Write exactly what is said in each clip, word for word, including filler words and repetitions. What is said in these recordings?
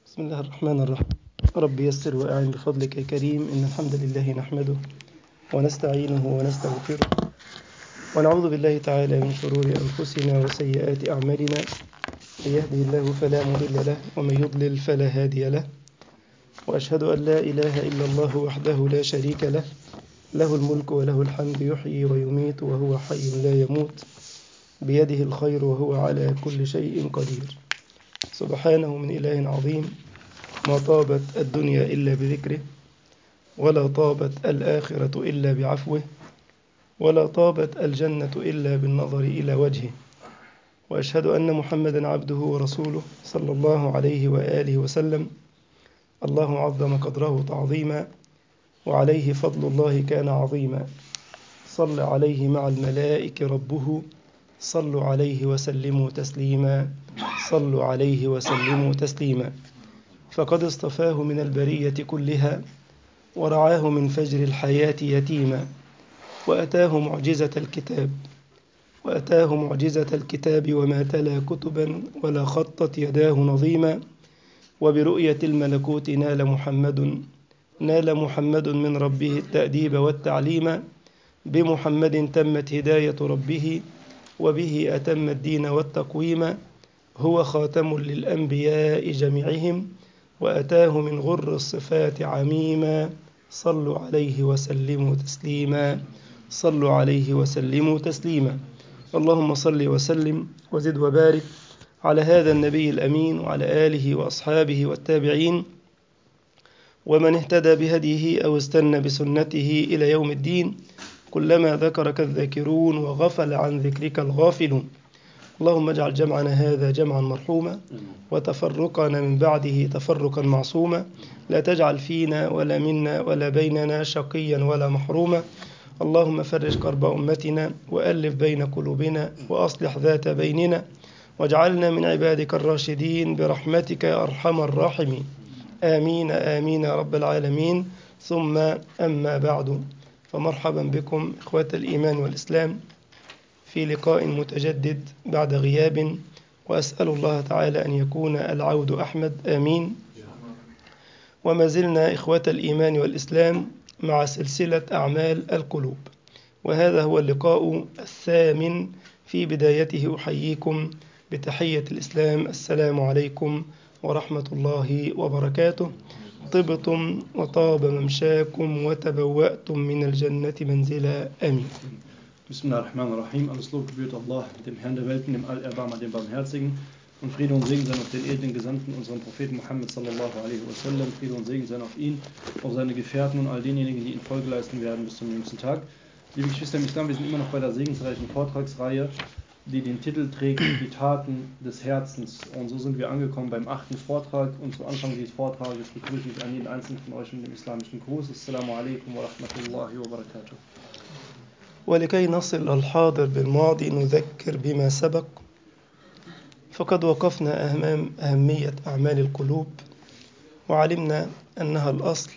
بسم الله الرحمن الرحيم. رب يسر وأعن بفضلك يا كريم. إن الحمد لله نحمده ونستعينه ونستغفره ونعوذ بالله تعالى من شرور أنفسنا وسيئات أعمالنا. من يهده الله فلا مضل له ومن يضلل فلا هادي له، وأشهد أن لا إله إلا الله وحده لا شريك له، له الملك وله الحمد، يحيي ويميت وهو حي لا يموت، بيده الخير وهو على كل شيء قدير. سبحانه من إله عظيم، ما طابت الدنيا إلا بذكره، ولا طابت الآخرة إلا بعفوه، ولا طابت الجنة إلا بالنظر إلى وجهه. وأشهد أن محمدا عبده ورسوله صلى الله عليه وآله وسلم. الله عظم قدره تعظيما، وعليه فضل الله كان عظيما. صل عليه مع الملائكة ربه، صلوا عليه وسلموا تسليما، صلوا عليه وسلموا تسليما. فقد اصطفاه من البرية كلها، ورعاه من فجر الحياة يتيما، وأتاه معجزة الكتاب وأتاه معجزة الكتاب وما تلا كتبا ولا خطت يداه نظيما. وبرؤية الملكوت نال محمد نال محمد من ربه التأديب والتعليم. بمحمد تمت هداية ربه، وبه أتم الدين والتقويم. هو خاتم للأنبياء جميعهم، وأتاه من غر الصفات عميما. صلوا عليه وسلموا تسليما، صلوا عليه وسلموا تسليما. اللهم صل وسلم وزد وبارك على هذا النبي الأمين وعلى آله وأصحابه والتابعين ومن اهتدى بهديه أو استنى بسنته إلى يوم الدين، كلما ذكرك الذاكرون وغفل عن ذكرك الغافلون. اللهم اجعل جمعنا هذا جمعا مرحوما، وتفرقنا من بعده تفرقا معصوما. لا تجعل فينا ولا منا ولا بيننا شقيا ولا محروما. اللهم فرج كرب أمتنا، وألف بين قلوبنا، وأصلح ذات بيننا، واجعلنا من عبادك الراشدين برحمتك يا أرحم الراحمين. آمين آمين يا رب العالمين. ثم أما بعد، فمرحبا بكم إخوة الإيمان والإسلام في لقاء متجدد بعد غياب، وأسأل الله تعالى أن يكون العود أحمد، آمين. وما زلنا إخوة الإيمان والإسلام مع سلسلة أعمال القلوب، وهذا هو اللقاء الثامن. في بدايته أحييكم بتحية الإسلام، السلام عليكم ورحمة الله وبركاته. طبتم وطاب ممشاكم وتبوأتم من الجنة منزلا، آمين. Bismillahirrahmanirrahim. Alles Lob gebührt Allah, dem Herrn der Welten, dem Allerbarmer, dem Barmherzigen. Und Friede und Segen sein auf den edlen Gesandten, unseren Propheten Muhammad sallallahu alaihi wasallam. Friede und Segen sein auf ihn, auf seine Gefährten und all denjenigen, die ihn Folge leisten werden bis zum jüngsten Tag. Liebe Geschwister im Islam, wir sind immer noch bei der segensreichen Vortragsreihe, die den Titel trägt, die Taten des Herzens. Und so sind wir angekommen beim achten Vortrag. Und zu Anfang dieses Vortrages begrüße ich an jeden einzelnen von euch mit dem islamischen Gruß. Assalamu alaikum wa rahmatullahi wa barakatuh. ولكي نصل الحاضر بالماضي نذكر بما سبق. فقد وقفنا أمام أهمية أعمال القلوب، وعلمنا أنها الأصل،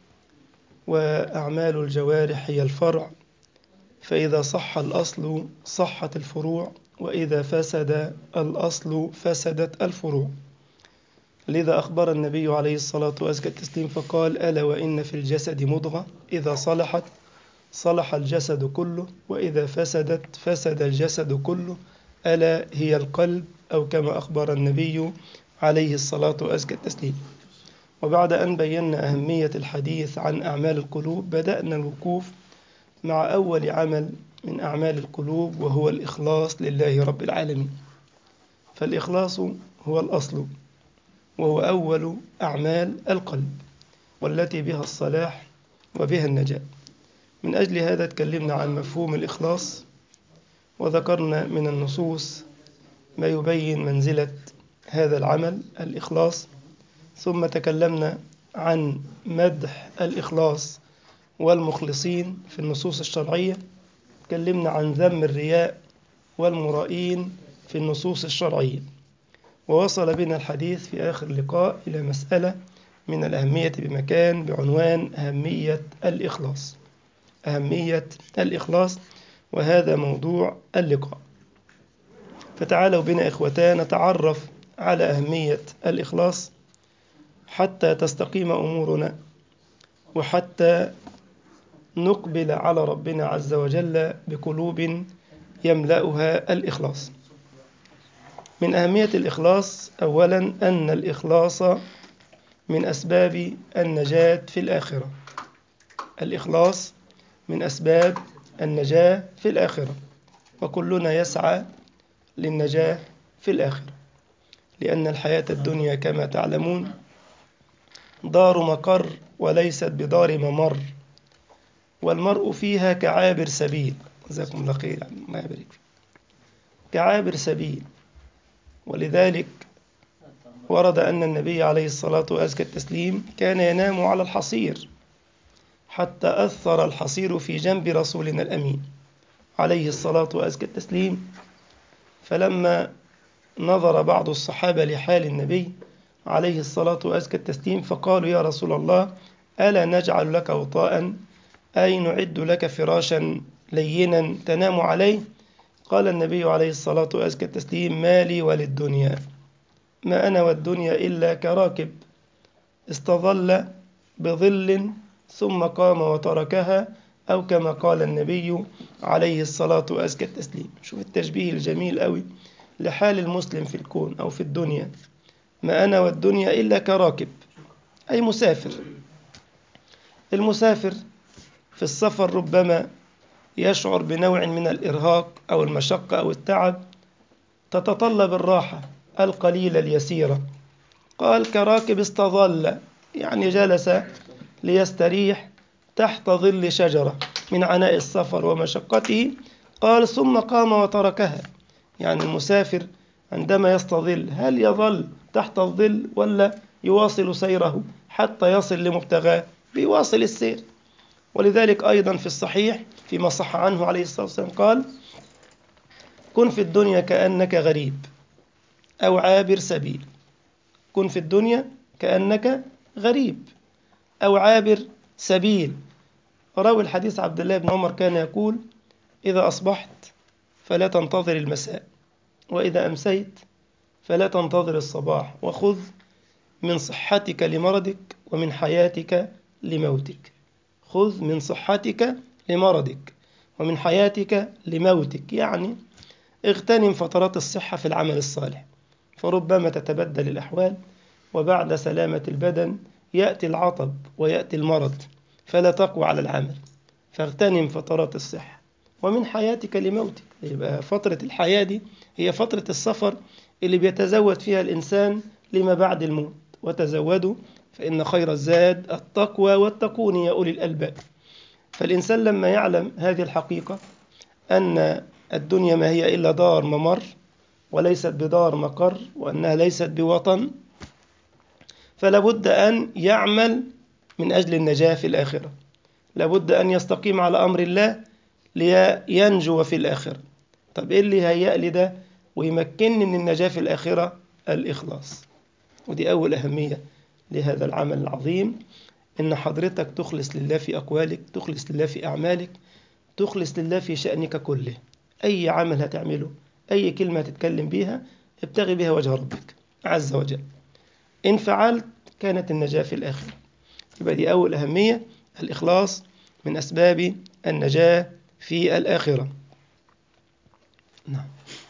وأعمال الجوارح هي الفرع. فإذا صح الأصل صحت الفروع، وإذا فسد الأصل فسدت الفروع. لذا أخبر النبي عليه الصلاة والتسليم فقال: ألا وإن في الجسد مضغة إذا صلحت صلح الجسد كله، وإذا فسدت فسد الجسد كله، ألا هي القلب، أو كما أخبر النبي عليه الصلاة والتسليم. وبعد أن بينا أهمية الحديث عن أعمال القلوب، بدأنا الوقوف مع أول عمل من أعمال القلوب، وهو الإخلاص لله رب العالمين. فالإخلاص هو الأصل، وهو أول أعمال القلب، والتي بها الصلاح وبها النجاة. من أجل هذا تكلمنا عن مفهوم الإخلاص، وذكرنا من النصوص ما يبين منزلة هذا العمل الإخلاص. ثم تكلمنا عن مدح الإخلاص والمخلصين في النصوص الشرعية. تكلمنا عن ذم الرياء والمرائين في النصوص الشرعية. ووصل بنا الحديث في آخر اللقاء إلى مسألة من الأهمية بمكان بعنوان أهمية الإخلاص. أهمية الإخلاص، وهذا موضوع اللقاء. فتعالوا بنا إخوتان نتعرف على أهمية الإخلاص، حتى تستقيم أمورنا وحتى نقبل على ربنا عز وجل بقلوب يملأها الإخلاص. من أهمية الإخلاص أولا أن الإخلاص من أسباب النجاة في الآخرة. الإخلاص من أسباب النجاة في الآخرة، وكلنا يسعى للنجاة في الآخرة، لأن الحياة الدنيا كما تعلمون دار مقر وليست بدار ممر، والمرء فيها كعابر سبيل. جزاكم الله خير، ما يبارك فيك. كعابر سبيل. ولذلك ورد أن النبي عليه الصلاة وأزكى التسليم كان ينام على الحصير حتى أثر الحصير في جنب رسولنا الأمين عليه الصلاة وأزكى التسليم، فلما نظر بعض الصحابة لحال النبي عليه الصلاة وأزكى التسليم فقالوا: يا رسول الله، ألا نجعل لك وطاء، أي نعد لك فراشا لينا تنام عليه؟ قال النبي عليه الصلاة وأزكى التسليم: ما لي وللدنيا، ما أنا والدنيا إلا كراكب استظل بظل ثم قام وتركها، أو كما قال النبي عليه الصلاة وأزكى التسليم. شوف التشبيه الجميل قوي لحال المسلم في الكون أو في الدنيا. ما أنا والدنيا إلا كراكب، أي مسافر. المسافر في السفر ربما يشعر بنوع من الإرهاق أو المشقة أو التعب، تتطلب الراحة القليلة اليسيرة. قال: كراكب استظل، يعني جلس ليستريح تحت ظل شجرة من عناء السفر ومشقته. قال: ثم قام وتركها، يعني المسافر عندما يستظل هل يظل تحت الظل ولا يواصل سيره حتى يصل لمبتغاه؟ بيواصل السير. ولذلك أيضا في الصحيح فيما صح عنه عليه الصلاة والسلام قال: كن في الدنيا كأنك غريب أو عابر سبيل. كن في الدنيا كأنك غريب أو عابر سبيل. راوي الحديث عبد الله بن عمر كان يقول: إذا أصبحت فلا تنتظر المساء، وإذا أمسيت فلا تنتظر الصباح، وخذ من صحتك لمرضك ومن حياتك لموتك. خذ من صحتك لمرضك ومن حياتك لموتك، يعني اغتنم فترات الصحة في العمل الصالح، فربما تتبدل الأحوال وبعد سلامة البدن يأتي العطب ويأتي المرض فلا تقوى على العمل، فاغتنم فترات الصحة. ومن حياتك لموتك، يبقى فترة الحياة دي هي فترة السفر اللي بيتزود فيها الإنسان لما بعد الموت. وتزودوا فإن خير الزاد التقوى واتقون يا أولي الألباب. فالإنسان لما يعلم هذه الحقيقة أن الدنيا ما هي إلا دار ممر وليست بدار مقر، وأنها ليست بوطن، فلا بد أن يعمل من أجل النجاة في الآخرة. لا بد أن يستقيم على أمر الله لينجو في الآخرة. طب إيه اللي هيأ لي ده ويمكنني من النجاة في الآخرة؟ الإخلاص. ودي أول أهمية لهذا العمل العظيم، إن حضرتك تخلص لله في أقوالك، تخلص لله في أعمالك، تخلص لله في شأنك كله. أي عمل هتعمله، أي كلمة تتكلم بيها، ابتغي بها وجه ربك عز وجل. إن فعلت كانت النجاة في الآخرة. يبقى دي أول أهمية، الإخلاص من أسباب النجاة في الآخرة. نعم.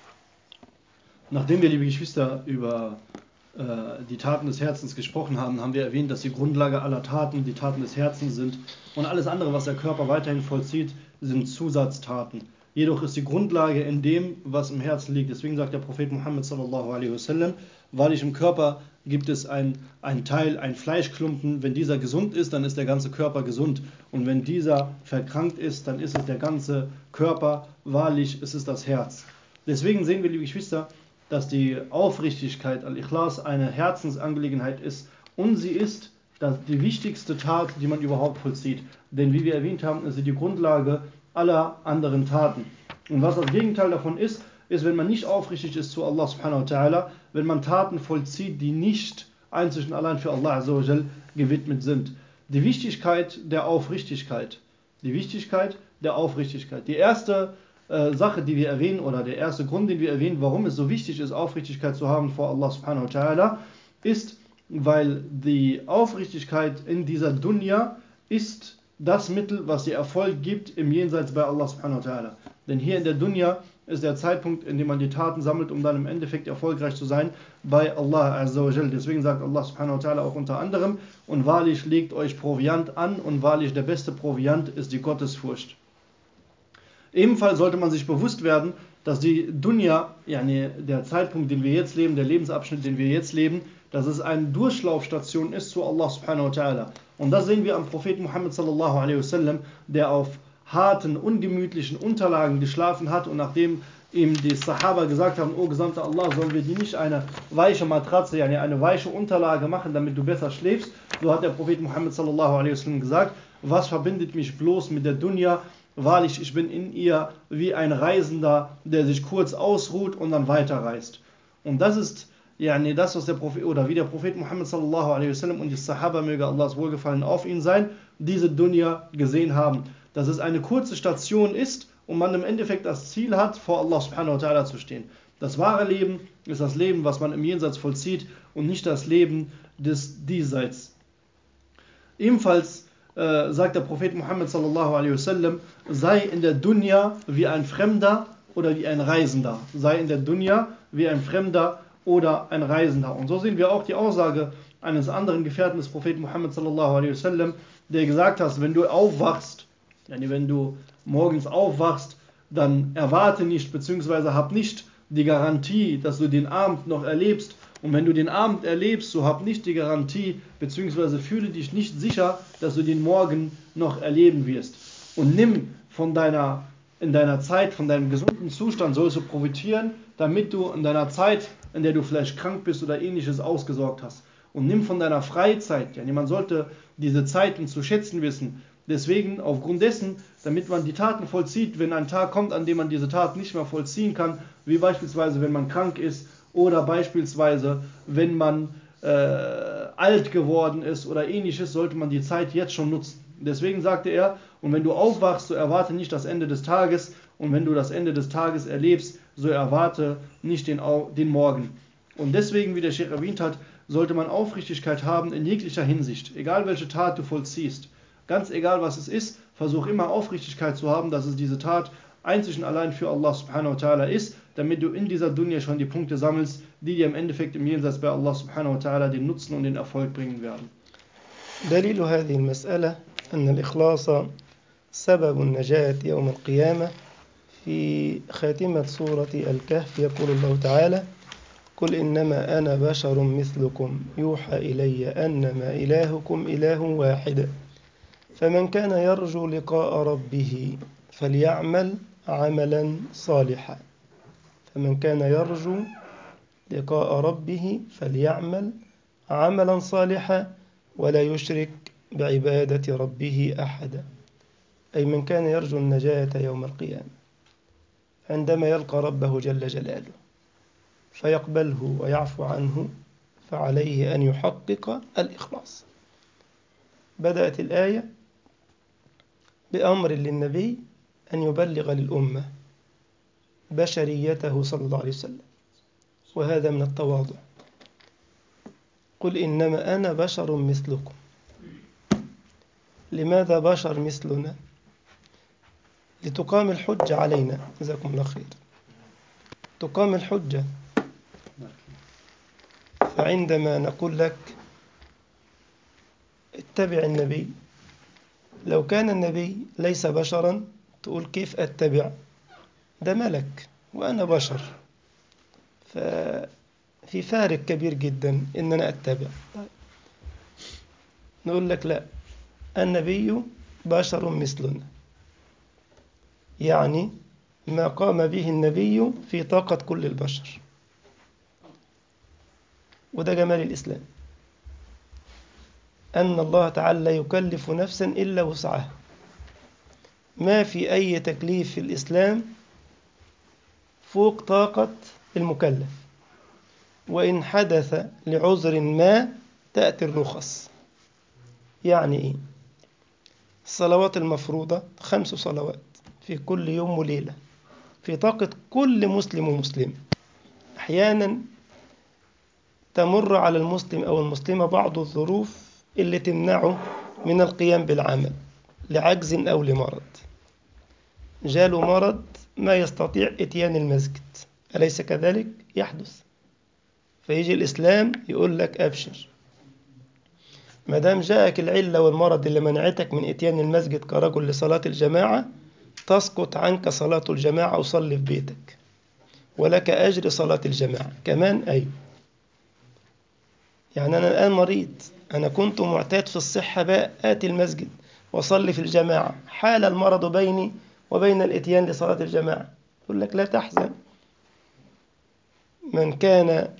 Nachdem wir, liebe Geschwister, über äh, die Taten des Herzens gesprochen haben, haben wir erwähnt, dass die Grundlage aller Taten die Taten des Herzens sind, und alles andere, was der Körper weiterhin vollzieht, sind Zusatztaten. Jedoch ist die Grundlage in dem, was im Herzen liegt. Deswegen sagt der Prophet Muhammad sallallahu alaihi wasallam: Wahrlich, im Körper gibt es ein, ein Teil, ein Fleischklumpen. Wenn dieser gesund ist, dann ist der ganze Körper gesund. Und wenn dieser verkrankt ist, dann ist es der ganze Körper. Wahrlich, es ist das Herz. Deswegen sehen wir, liebe Geschwister, dass die Aufrichtigkeit, Al-Ikhlas, eine Herzensangelegenheit ist, und sie ist das, die wichtigste Tat, die man überhaupt vollzieht. Denn wie wir erwähnt haben, ist sie die Grundlage aller anderen Taten. Und was das Gegenteil davon ist, ist, wenn man nicht aufrichtig ist zu Allah subhanahu wa ta'ala, wenn man Taten vollzieht, die nicht einzig und allein für Allah azza wa jal gewidmet sind. Die Wichtigkeit der Aufrichtigkeit. Die Wichtigkeit der Aufrichtigkeit. Die erste äh, Sache, die wir erwähnen, oder der erste Grund, den wir erwähnen, warum es so wichtig ist, Aufrichtigkeit zu haben vor Allah subhanahu wa ta'ala, ist, weil die Aufrichtigkeit in dieser Dunya ist das Mittel, was dir Erfolg gibt im Jenseits bei Allah subhanahu wa ta'ala. Denn hier in der Dunya ist der Zeitpunkt, in dem man die Taten sammelt, um dann im Endeffekt erfolgreich zu sein bei Allah azza wa jal. Deswegen sagt Allah subhanahu wa ta'ala auch unter anderem: Und wahrlich legt euch Proviant an, und wahrlich der beste Proviant ist die Gottesfurcht. Ebenfalls sollte man sich bewusst werden, dass die Dunya, yani der Zeitpunkt, den wir jetzt leben, der Lebensabschnitt, den wir jetzt leben, dass es eine Durchlaufstation ist zu Allah subhanahu wa ta'ala. Und das sehen wir am Propheten Muhammad sallallahu alaihi wasallam, der auf harten, ungemütlichen Unterlagen geschlafen hat, und nachdem ihm die Sahaba gesagt haben: O Gesandter Allah, sollen wir dir nicht eine weiche Matratze, yani eine weiche Unterlage machen, damit du besser schläfst? So hat der Prophet Muhammad sallallahu alaihi wasallam gesagt: Was verbindet mich bloß mit der Dunya? Wahrlich, ich bin in ihr wie ein Reisender, der sich kurz ausruht und dann weiterreist. Und das ist yani das, was der Prophet, oder wie der Prophet Muhammad sallallahu alaihi wasallam und die Sahaba, möge Allahs Wohlgefallen auf ihn sein, diese Dunya gesehen haben. Dass es eine kurze Station ist und man im Endeffekt das Ziel hat, vor Allah subhanahu wa ta'ala zu stehen. Das wahre Leben ist das Leben, was man im Jenseits vollzieht, und nicht das Leben des Diesseits. Ebenfalls äh, sagt der Prophet Muhammad sallallahu alaihi wasallam: Sei in der Dunya wie ein Fremder oder wie ein Reisender. Sei in der Dunya wie ein Fremder oder ein Reisender. Und so sehen wir auch die Aussage eines anderen Gefährten des Propheten Muhammad sallallahu alaihi wasallam, der gesagt hat: Wenn du aufwachst, yani wenn du morgens aufwachst, dann erwarte nicht, beziehungsweise hab nicht die Garantie, dass du den Abend noch erlebst. Und wenn du den Abend erlebst, so hab nicht die Garantie, beziehungsweise fühle dich nicht sicher, dass du den Morgen noch erleben wirst. Und nimm von deiner, in deiner Zeit, von deinem gesunden Zustand, sollst du profitieren, damit du in deiner Zeit, in der du vielleicht krank bist oder ähnliches, ausgesorgt hast. Und nimm von deiner Freizeit, ja, man sollte diese Zeiten zu schätzen wissen. Deswegen, aufgrund dessen, damit man die Taten vollzieht, wenn ein Tag kommt, an dem man diese Taten nicht mehr vollziehen kann, wie beispielsweise, wenn man krank ist, oder beispielsweise, wenn man äh, alt geworden ist oder ähnliches, sollte man die Zeit jetzt schon nutzen. Deswegen sagte er: Und wenn du aufwachst, so erwarte nicht das Ende des Tages, und wenn du das Ende des Tages erlebst, so erwarte nicht den, den Morgen. Und deswegen, wie der Sheikh erwähnt hat, sollte man Aufrichtigkeit haben in jeglicher Hinsicht, egal welche Tat du vollziehst. Ganz egal, was es ist, versuch immer Aufrichtigkeit zu haben, dass es diese Tat einzig und allein für Allah subhanahu wa ta'ala ist, damit du in dieser Dunya schon die Punkte sammelst, die dir im Endeffekt im Jenseits bei Allah subhanahu wa ta'ala den Nutzen und den Erfolg bringen werden. دليل هذه المسألة أن الإخلاص سبب النجاة يوم القيامة. في خاتمة سورة الكهف يقول الله تعالى: قل إنما أنا بشر مثلكم يوحى إلي أنما إلهكم إله واحد فمن كان يرجو لقاء ربه فليعمل عملا صالحا فمن كان يرجو لقاء ربه فليعمل عملا صالحا ولا يشرك بعبادة ربه أحدا. أي من كان يرجو النجاة يوم القيامة عندما يلقى ربه جل جلاله فيقبله ويعفو عنه، فعليه أن يحقق الإخلاص. بدأت الآية بأمر للنبي أن يبلغ للأمة بشريته صلى الله عليه وسلم، وهذا من التواضع. قل إنما أنا بشر مثلكم. لماذا بشر مثلنا؟ لتقام الحجة علينا. جزاكم الله خير. تقام الحجة. فعندما نقول لك اتبع النبي، لو كان النبي ليس بشرا تقول كيف أتبع؟ ده ملك وأنا بشر، ففي فارق كبير جدا إن أنا أتبع. نقول لك لا، النبي بشر مثلنا، يعني ما قام به النبي في طاقة كل البشر، وده جمال الإسلام، أن الله تعالى لا يكلف نفسا إلا وسعها. ما في أي تكليف في الإسلام فوق طاقة المكلف، وإن حدث لعذر ما تأتي الرخص. يعني إيه؟ الصلوات المفروضة خمس صلوات في كل يوم وليلة في طاقة كل مسلم ومسلم. أحيانا تمر على المسلم أو المسلمة بعض الظروف اللي تمنعه من القيام بالعمل لعجز أو لمرض. جاله مرض ما يستطيع إتيان المسجد، أليس كذلك؟ يحدث. فيجي الإسلام يقول لك أبشر، ما دام جاءك العلة والمرض اللي منعتك من إتيان المسجد كرجل لصلاة الجماعة، تسقط عنك صلاة الجماعة وصلي في بيتك ولك أجر صلاة الجماعة كمان. أيوه، يعني أنا الآن مريض، أنا كنت معتاد في الصحة بقى آتي المسجد وصلي في الجماعة، حال المرض بيني وبين الإتيان لصلاة الجماعة. يقول لك لا تحزن، من كان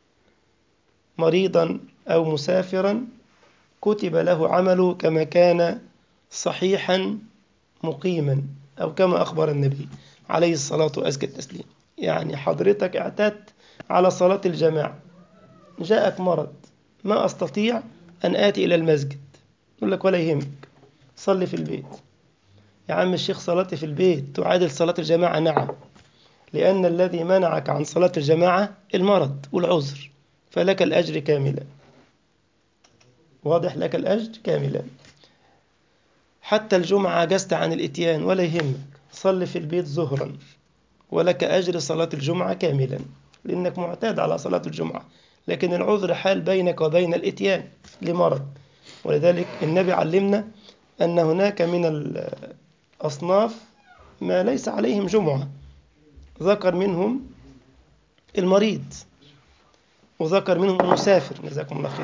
مريضا أو مسافرا كتب له عمله كما كان صحيحا مقيما، أو كما أخبر النبي عليه الصلاة وأزكى التسليم. يعني حضرتك اعتدت على صلاة الجماعة، جاءك مرض ما أستطيع أن آتي إلى المسجد، يقول لك ولا يهمك صلي في البيت. يا عم الشيخ صلاتي في البيت تعادل صلاة الجماعة؟ نعم، لأن الذي منعك عن صلاة الجماعة المرض والعذر، فلك الأجر كاملا. واضح؟ لك الأجر كاملا. حتى الجمعة عجزت عن الإتيان ولا يهمك، صل في البيت ظهرا ولك أجر صلاة الجمعة كاملا، لأنك معتاد على صلاة الجمعة، لكن العذر حال بينك وبين الإتيان لمرض. ولذلك النبي علمنا أن هناك من الأصناف ما ليس عليهم جمعة، ذكر منهم المريض، وذكر منهم المسافر، جزاكم الله خير،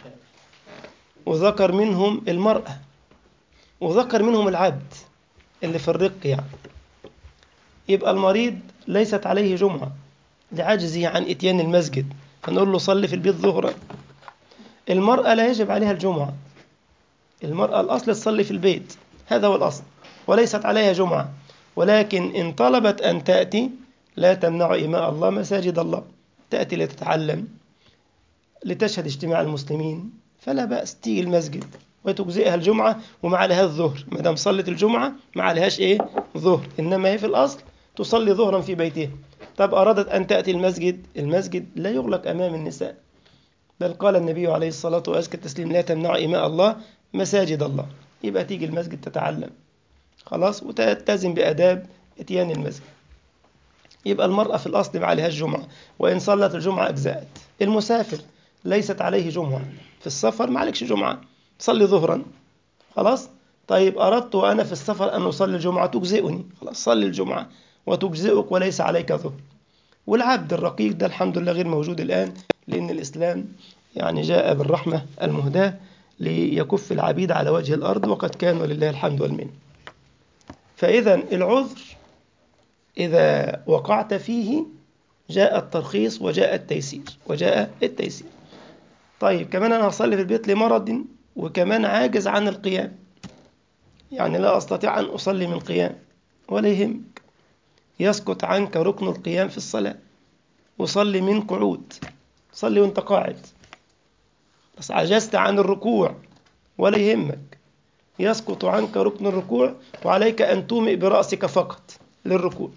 وذكر منهم المرأة، وذكر منهم العبد اللي في الرق. يعني يبقى المريض ليست عليه جمعة لعجزه عن إتيان المسجد، فنقول له صلي في البيت ظهرا. المرأة لا يجب عليها الجمعة، المرأة الأصل تصلي في البيت، هذا هو الأصل، وليست عليها جمعة، ولكن إن طلبت أن تأتي لا تمنع إماء الله مساجد الله، تأتي لتتعلم، لتشهد اجتماع المسلمين، فلا بأس تيجي المسجد وتجزئها الجمعة ومع لها الظهر، ما دام صلت الجمعة مع لهاش إيه ظهر، إنما هي في الأصل تصلي ظهرا في بيتها. طب أرادت أن تأتي المسجد، المسجد لا يغلق أمام النساء، بل قال النبي عليه الصلاة وأزكى التسليم لا تمنع إماء الله مساجد الله. يبقى تيجي المسجد تتعلم خلاص وتلتزم بأداب إتيان المسجد. يبقى المرأة في الأصل ما عليها الجمعة، وإن صلت الجمعة أجزأت. المسافر ليست عليه جمعة، في السفر ما عليكش جمعة، صلي ظهرا خلاص. طيب أردت وأنا في السفر أن أصلي الجمعة تجزئني، خلاص صلي الجمعة وتجزئك وليس عليك ظهر. والعبد الرقيق ده الحمد لله غير موجود الآن، لأن الإسلام يعني جاء بالرحمة المهداة ليكف العبيد على وجه الأرض، وقد كان ولله الحمد والمنة. فإذا العذر إذا وقعت فيه جاء الترخيص وجاء التيسير وجاء التيسير. طيب كمان أنا هصلي في البيت لمرض وكمان عاجز عن القيام، يعني لا أستطيع أن أصلي من قيام، ولا يهمك، يسقط عنك ركن القيام في الصلاة وصلي من قعود، صلي وانت قاعد. بس عجزت عن الركوع ولا يهمك، يسقط عنك ركن الركوع وعليك أن تومئ برأسك فقط للركوع.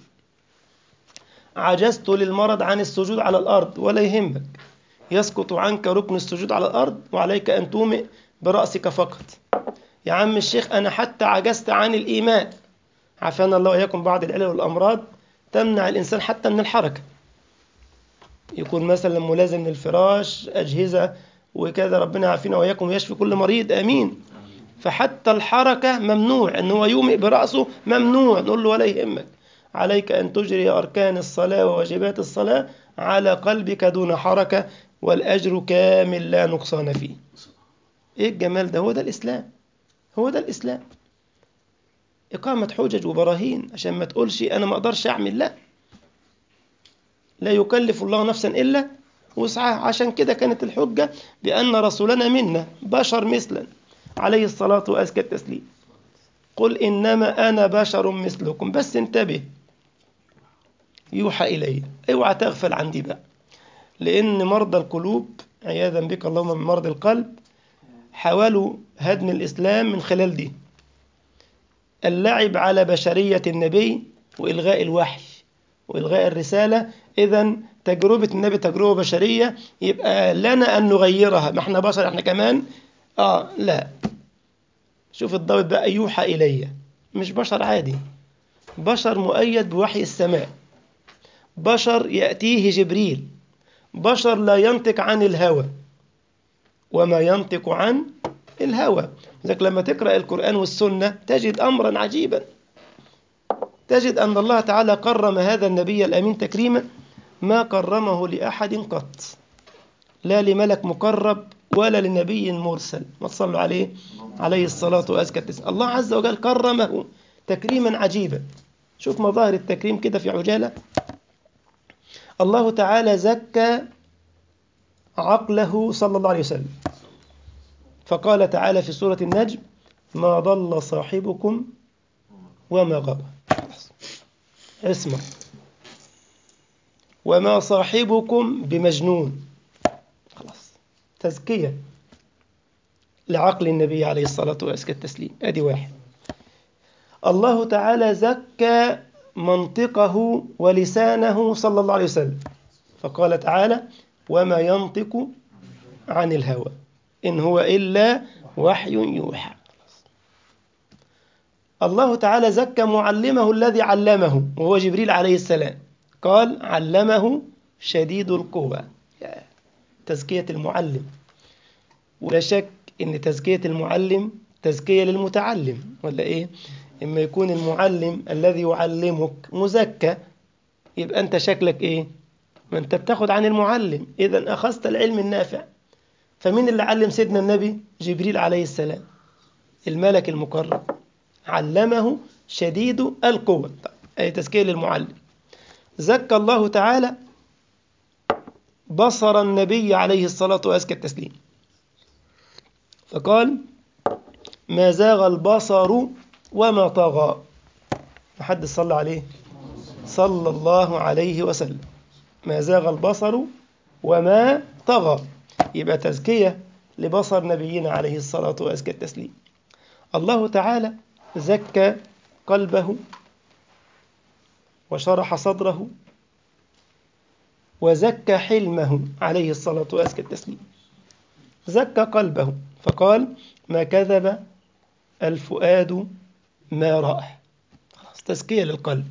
عجزت للمرض عن السجود على الأرض ولا يهمك، يسقط عنك ركن السجود على الأرض وعليك أن تومئ برأسك فقط. يا عم الشيخ أنا حتى عجزت عن الإيمان، عافانا الله وإياكم، بعض العلل والأمراض تمنع الإنسان حتى من الحركة، يكون مثلا ملازم للفراش أجهزة وكذا، ربنا يعافينا وإياكم ويشفي كل مريض آمين. فحتى الحركة ممنوع، أنه يومئ برأسه ممنوع، نقول له ولا يهمك، عليك أن تجري أركان الصلاة وواجبات الصلاة على قلبك دون حركة، والأجر كامل لا نقصان فيه. إيه الجمال ده؟ هو ده الإسلام، هو ده الإسلام. إقامة حجج وبراهين عشان ما تقولش أنا ما أقدرش أعمل، لا، لا يكلف الله نفسا إلا وسعها. عشان كده كانت الحجة بأن رسولنا منا بشر مثلا عليه الصلاة وأزكى التسليم، قل إنما أنا بشر مثلكم، بس انتبه يوحى إلي، اوعى تغفل عن دي بقى، لأن مرضى القلوب عياذا بك اللهم من مرض القلب حاولوا هدم الإسلام من خلال دي، اللعب على بشرية النبي وإلغاء الوحي وإلغاء الرسالة. إذن تجربة النبي تجربة بشرية يبقى لنا أن نغيرها، ما احنا بشر احنا كمان. آه لا، شوف الضابط بقى، يوحى إلي، مش بشر عادي، بشر مؤيد بوحي السماء، بشر يأتيه جبريل، بشر لا ينطق عن الهوى، وما ينطق عن الهوى. لذلك لما تقرأ القرآن والسنة تجد أمرا عجيبا، تجد أن الله تعالى كرم هذا النبي الأمين تكريما ما كرمه لأحد قط، لا لملك مقرب ولا لنبي مرسل، ما تصلوا عليه عليه الصلاة وأزكى التسليم. الله عز وجل كرمه تكريما عجيبا. شوف مظاهر التكريم كده في عجالة. الله تعالى زكى عقله صلى الله عليه وسلم، فقال تعالى في سورة النجم: ما ضل صاحبكم وما غوى. اسمع، وما صاحبكم بمجنون. خلاص، تزكية لعقل النبي عليه الصلاة والتسليم. أدي واحد. الله تعالى زكى منطقه ولسانه صلى الله عليه وسلم، فقال تعالى: وما ينطق عن الهوى إن هو إلا وحي يوحى. الله تعالى زكى معلمه الذي علمه وهو جبريل عليه السلام، قال: علمه شديد القوى. تزكية المعلم، ولا شك إن تزكية المعلم تزكية للمتعلم، ولا إيه؟ إما يكون المعلم الذي يعلمك مزكى يبقى أنت شكلك إيه؟ ما أنت بتاخد عن المعلم، إذن أخذت العلم النافع. فمين اللي علم سيدنا النبي؟ جبريل عليه السلام، الملك المقرب، علمه شديد القوة، أي تزكية للمعلم. زكى الله تعالى بصر النبي عليه الصلاة وأزكى التسليم، فقال: ما زاغ البصر وما طغى. محد صلى عليه صلى الله عليه وسلم. ما زاغ البصر وما طغى، يبقى تزكية لبصر نبينا عليه الصلاة وأزكى التسليم. الله تعالى زكى قلبه وشرح صدره وزكى حلمه عليه الصلاة وأزكى التسليم. زكى قلبه فقال: ما كذب الفؤاد ما رأى. تزكية للقلب.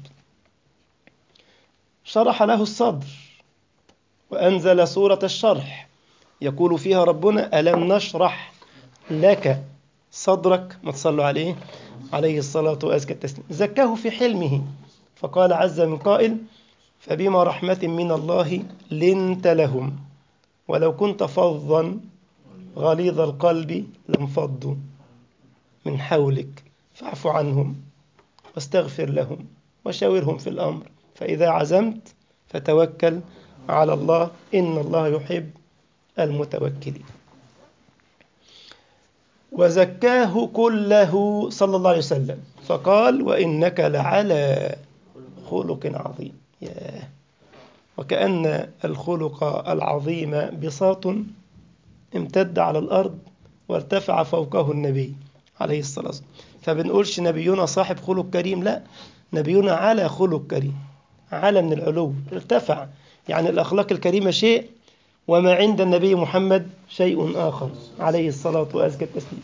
شرح له الصدر وأنزل سورة الشرح يقول فيها ربنا: ألم نشرح لك صدرك. ما تصلوا عليه عليه الصلاة وأزكى التسليم. زكاه في حلمه فقال عز من قائل: فبما رحمة من الله لنت لهم ولو كنت فظا غليظ القلب لانفضوا من حولك فاعف عنهم واستغفر لهم وشاورهم في الأمر فإذا عزمت فتوكل على الله إن الله يحب المتوكلين. وزكاه كله صلى الله عليه وسلم فقال: وإنك لعلى خلق عظيم. ياه. وكأن الخلق العظيم بساط امتد على الأرض وارتفع فوقه النبي عليه الصلاة والسلام. فبنقولش نبينا صاحب خلق كريم، لا، نبينا على خلق كريم، على من العلو، ارتفع. يعني الأخلاق الكريمة شيء، وما عند النبي محمد شيء آخر عليه الصلاة وأزكى التسليم.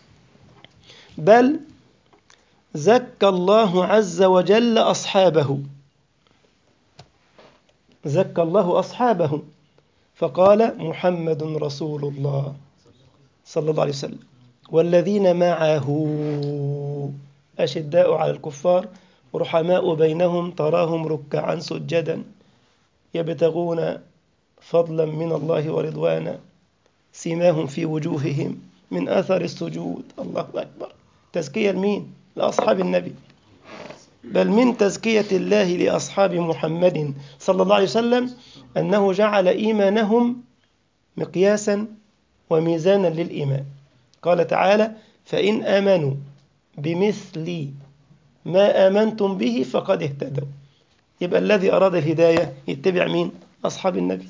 بل زكى الله عز وجل أصحابه، زكى الله أصحابه فقال: محمد رسول الله صلى الله عليه وسلم والذين معه أشداء على الكفار رحماء بينهم تراهم ركعا سجدا يبتغون فضلا من الله ورضوانا سيماهم في وجوههم من أثر السجود. الله أكبر. تزكية لمين؟ لأصحاب النبي. بل من تزكية الله لأصحاب محمد صلى الله عليه وسلم أنه جعل إيمانهم مقياسا وميزانا للإيمان. قال تعالى: فإن آمنوا بمثل ما آمنتم به فقد اهتدوا. يبقى الذي أراد الهداية يتبع مين؟ أصحاب النبي،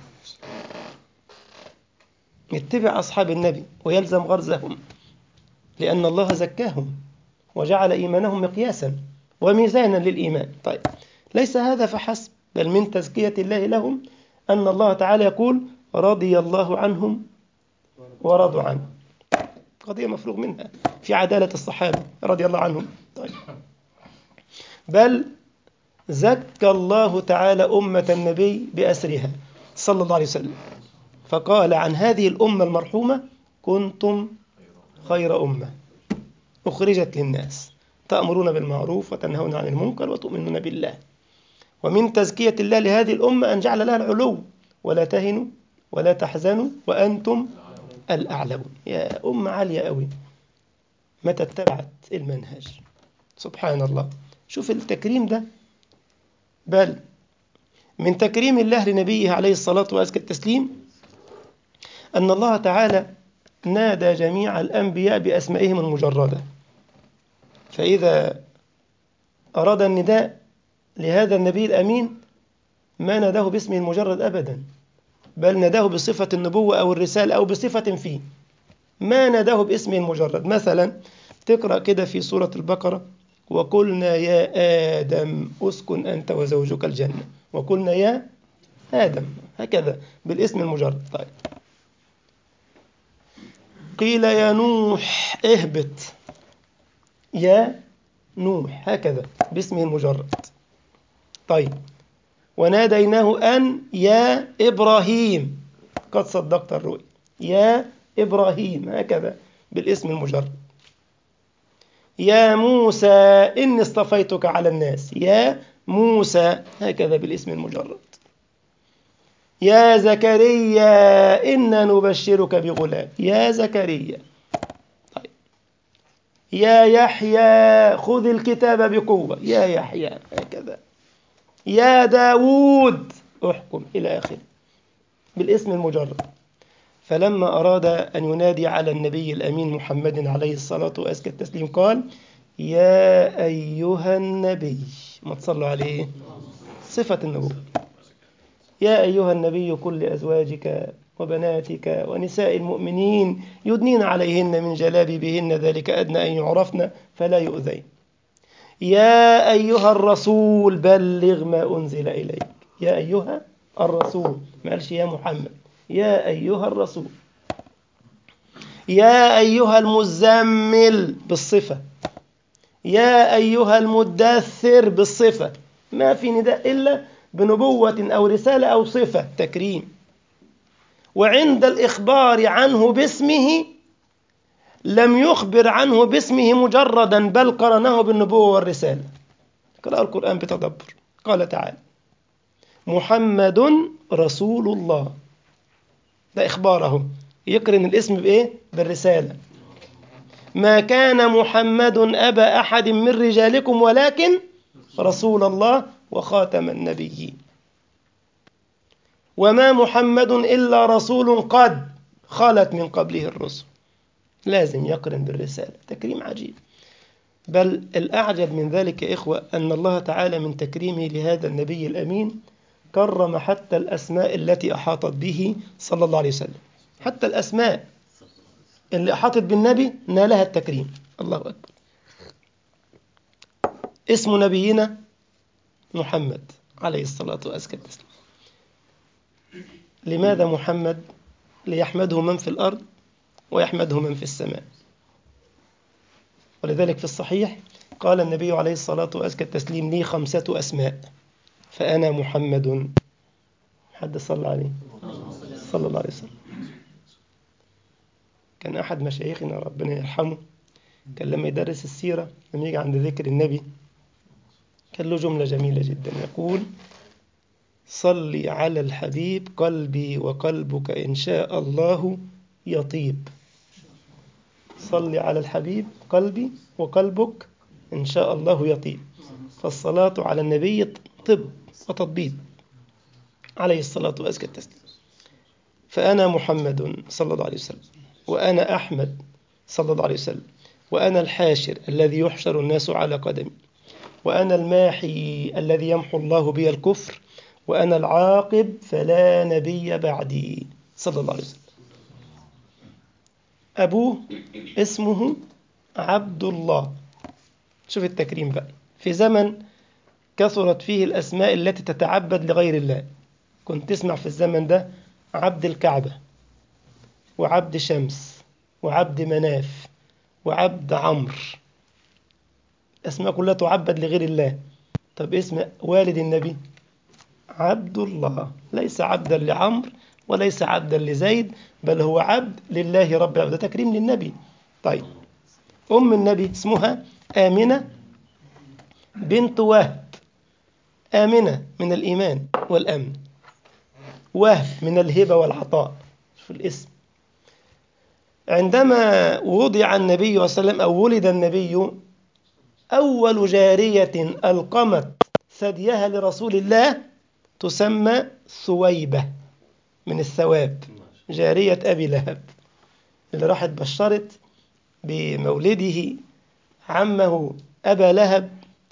يتبع أصحاب النبي ويلزم غرزهم، لأن الله زكاهم وجعل إيمانهم مقياسا وميزانا للإيمان. طيب، ليس هذا فحسب، بل من تزكية الله لهم أن الله تعالى يقول رضي الله عنهم ورضوا عنه، قضية مفروغ منها في عدالة الصحابة رضي الله عنهم. طيب. بل زكى الله تعالى أمة النبي بأسرها صلى الله عليه وسلم، فقال عن هذه الأمة المرحومة كنتم خير أمة أخرجت للناس تأمرون بالمعروف وتنهون عن المنكر وتؤمنون بالله. ومن تزكية الله لهذه الأمة أن جعل لها العلو، ولا تهنوا ولا تحزنوا وأنتم الأعلون. يا أمة عالية قوي متى اتبعت المنهج. سبحان الله، شوف التكريم ده. بل من تكريم الله لنبيه عليه الصلاة وأزكى التسليم أن الله تعالى نادى جميع الأنبياء بأسمائهم المجردة، فإذا أراد النداء لهذا النبي الأمين ما ناداه باسمه المجرد أبدا، بل ناداه بصفة النبوة أو الرسالة أو بصفة فيه، ما ناداه باسمه المجرد. مثلا تقرأ كده في سورة البقرة وقلنا يا آدم أسكن أنت وزوجك الجنة، وقلنا يا آدم، هكذا بالاسم المجرد. طيب. قيل يا نوح اهبط، يا نوح، هكذا باسمه المجرد. طيب. وناديناه أن يا إبراهيم قد صدقت الرؤيا، يا إبراهيم، هكذا بالاسم المجرد. يا موسى إني اصطفيتك على الناس، يا موسى، هكذا بالاسم المجرد. يا زكريا إنا نبشرك بغلام، يا زكريا. طيب. يا يحيى خذ الكتاب بقوة، يا يحيى، هكذا. يا داود احكم، إلى آخره بالاسم المجرد. فلما أراد أن ينادي على النبي الأمين محمد عليه الصلاة وأزكى التسليم قال يا أيها النبي، ما تصلوا عليه، صفة النبوة. يا أيها النبي قل لأزواجك وبناتك ونساء المؤمنين يدنين عليهن من جلابيبهن ذلك أدنى أن يعرفن فلا يؤذين. يا أيها الرسول بلغ ما أنزل إليك، يا أيها الرسول، ما قالش يا محمد، يا أيها الرسول. يا أيها المزمل بالصفة، يا أيها المدثر بالصفة، ما في نداء إلا بنبوة أو رسالة أو صفة تكريم. وعند الإخبار عنه باسمه لم يخبر عنه باسمه مجردا، بل قرنه بالنبوة والرسالة. قرأ القرآن بتدبر. قال تعالى محمد رسول الله، ده إخباره، يقرن الاسم بإيه؟ بالرسالة. ما كان محمد أبا أحد من رجالكم ولكن رسول الله وخاتم النبيين. وما محمد إلا رسول قد خلت من قبله الرسل. لازم يقرن بالرسالة، تكريم عجيب. بل الأعجب من ذلك يا إخوة أن الله تعالى من تكريمه لهذا النبي الأمين كرم حتى الأسماء التي أحاطت به صلى الله عليه وسلم. حتى الأسماء اللي أحاطت بالنبي نالها التكريم. الله أكبر. اسم نبينا محمد عليه الصلاة والسلام. لماذا محمد؟ ليحمده من في الأرض ويحمده من في السماء. ولذلك في الصحيح قال النبي عليه الصلاة والسلام التسليم لي خمسة أسماء فأنا محمد. حد صلى عليه صلى الله عليه وسلم. كان أحد مشايخنا ربنا يرحمه كان لما يدرس السيرة لما يجي عند ذكر النبي كان له جملة جميلة جدا يقول صلي على الحبيب قلبي وقلبك إن شاء الله يطيب. صلي على الحبيب قلبي وقلبك إن شاء الله يطيب. فالصلاة على النبي طب وتطبيب عليه الصلاة والسلام. فأنا محمد صلى الله عليه وسلم، وأنا أحمد صلى الله عليه وسلم، وأنا الحاشر الذي يحشر الناس على قدمي، وأنا الماحي الذي يمحو الله بي الكفر، وأنا العاقب فلا نبي بعدي صلى الله عليه وسلم. أبوه اسمه عبد الله. شوف التكريم بقى في زمن كثرت فيه الأسماء التي تتعبد لغير الله. كنت تسمع في الزمن ده عبد الكعبة وعبد شمس وعبد مناف وعبد عمرو، أسماء كلها تعبد لغير الله. طب اسم والد النبي عبد الله، ليس عبدا لعمرو وليس عبدا لزيد، بل هو عبد لله رب العالمين، ده تكريم للنبي. طيب أم النبي اسمها آمنة بنت وهب، آمنة من الإيمان والأمن، وهب من الهبة والعطاء في الاسم. عندما وضع النبي صلى الله عليه وسلم أو ولد النبي، أول جارية ألقمت ثديها لرسول الله تسمى ثويبة من الثواب، جارية أبي لهب اللي راحت بشرت بمولده عمه أبا لهب،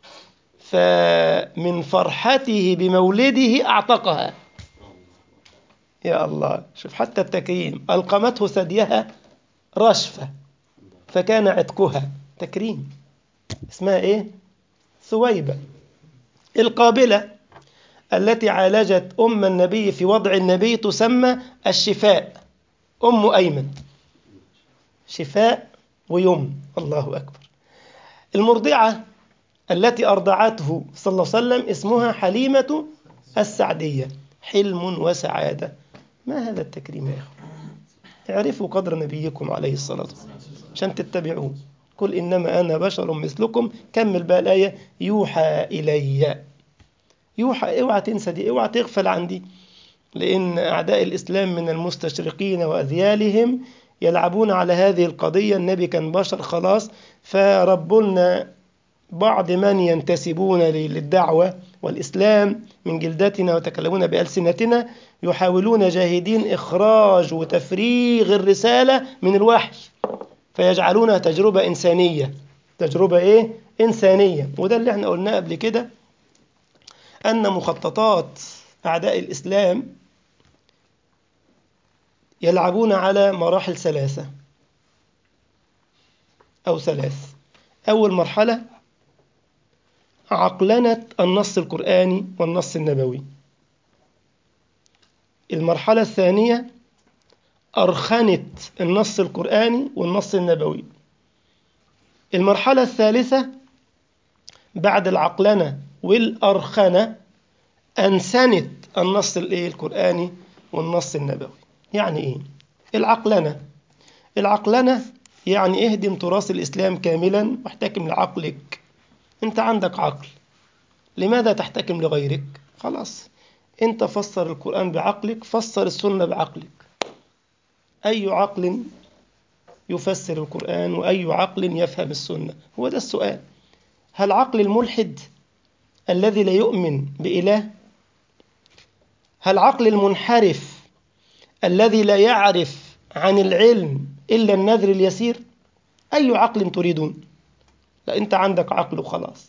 فمن فرحته بمولده أعتقها. يا الله، شوف حتى التكريم، ألقمته ثديها رشفة فكان عتقها تكريم. اسمها إيه؟ ثويبة. القابلة التي عالجت أم النبي في وضع النبي تسمى الشفاء، أم أيمن، شفاء ويم، الله أكبر. المرضعة التي أرضعته صلى الله عليه وسلم اسمها حليمة السعدية، حلم وسعادة. ما هذا التكريم يا إخوة؟ اعرفوا قدر نبيكم عليه الصلاة والسلام عشان تتبعوه. قل إنما أنا بشر مثلكم، كمل بقى الآية، يوحى إلي. يوحى، اوعى تنسى دي، اوعى تغفل عن دي، لأن أعداء الإسلام من المستشرقين وأذيالهم يلعبون على هذه القضية. النبي كان بشر خلاص، فربنا بعض من ينتسبون للدعوة والإسلام من جلدتنا وتكلمون بألسنتنا يحاولون جاهدين إخراج وتفريغ الرسالة من الوحي، فيجعلونها تجربة إنسانية. تجربة إيه؟ إنسانية. وده اللي احنا قلناه قبل كده، أن مخططات أعداء الإسلام يلعبون على مراحل ثلاثة أو ثلاث. أول مرحلة عقلنة النص القرآني والنص النبوي. المرحلة الثانية أرخنة النص القرآني والنص النبوي. المرحلة الثالثة بعد العقلنة والأرخنة أنسنت النص القرآني والنص النبوي. يعني إيه العقلنة؟ العقلنة يعني اهدم تراث الإسلام كاملا واحتكم لعقلك. أنت عندك عقل، لماذا تحتكم لغيرك؟ خلاص، أنت فسر القرآن بعقلك، فسر السنة بعقلك. أي عقل يفسر القرآن وأي عقل يفهم السنة؟ هو ده السؤال. هل عقل الملحد الذي لا يؤمن بإله؟ هل عقل المنحرف الذي لا يعرف عن العلم إلا النذر اليسير؟ أي عقل تريدون؟ لا، أنت عندك عقل وخلاص.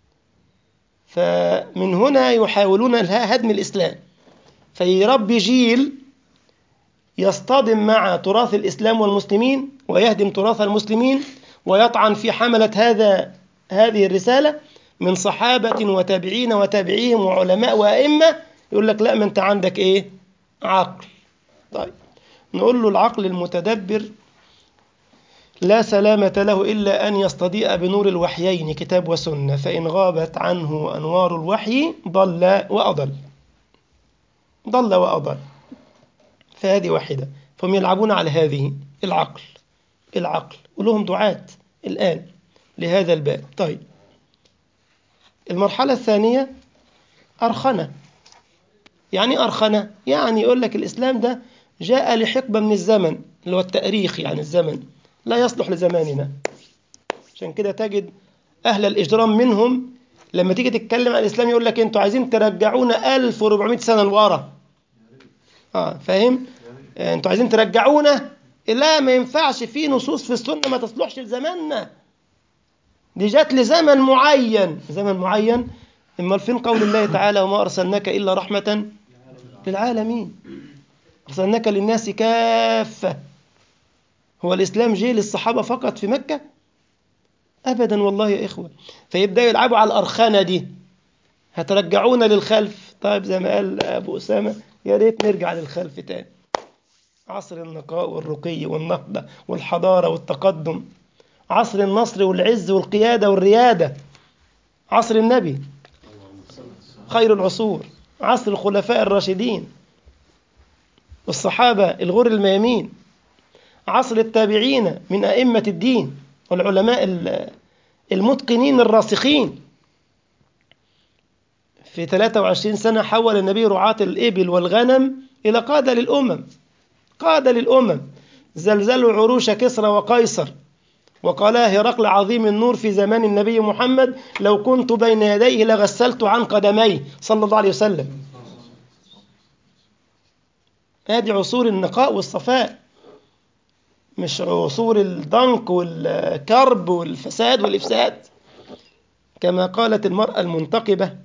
فمن هنا يحاولون هدم الإسلام، فيربي جيل يصطدم مع تراث الإسلام والمسلمين ويهدم تراث المسلمين ويطعن في حملة هذا هذه الرسالة من صحابة وتابعين وتابعيهم وعلماء وأئمة. يقول لك لا، ما أنت عندك إيه؟ عقل. طيب نقول له العقل المتدبر لا سلامة له إلا أن يستضيء بنور الوحيين كتاب وسنة، فإن غابت عنه أنوار الوحي ضل وأضل، ضل وأضل. فهذه واحدة، فهم يلعبون على هذه العقل. العقل ولهم دعاة الآن لهذا الباب. طيب المرحلة الثانية أرخنة. يعني أرخنة يعني يقول لك الإسلام ده جاء لحقبة من الزمن اللي هو التاريخ، يعني الزمن لا يصلح لزماننا. عشان كده تجد أهل الإجرام منهم لما تيجي تتكلم عن الإسلام يقول لك أنتوا عايزين ترجعونا ألف وأربعمائة سنة لورا. آه فاهم؟ أنتوا عايزين ترجعونا؟ لا، ما ينفعش، في نصوص في السنة ما تصلحش لزماننا، دي جات لزمن معين. زمن معين؟ إما فين قول الله تعالى وما أرسلناك إلا رحمة للعالمين، أرسلناك للناس كافة. هو الإسلام جه للصحابة فقط في مكة؟ أبدا والله يا إخوة. فيبدأوا يلعبوا على الأرخانة دي، هترجعونا للخلف. طيب زي ما قال أبو أسامة يا ريت نرجع للخلف تاني. عصر النقاء والرقي والنهضة والحضارة والتقدم، عصر النصر والعز والقيادة والريادة، عصر النبي خير العصور، عصر الخلفاء الراشدين والصحابة الغر الميامين، عصر التابعين من أئمة الدين والعلماء المتقنين الراسخين. في ثلاثة وعشرين سنة حول النبي رعاة الإبل والغنم إلى قادة للأمم، قادة للأمم. زلزلوا عروش كسرى وقيصر، وقالها هرقل عظيم النور في زمان النبي محمد: لو كنت بين يديه لغسلت عن قدميه صلى الله عليه وسلم. هذه عصور النقاء والصفاء، مش عصور الضنك والكرب والفساد والإفساد. كما قالت المرأة المنتقبة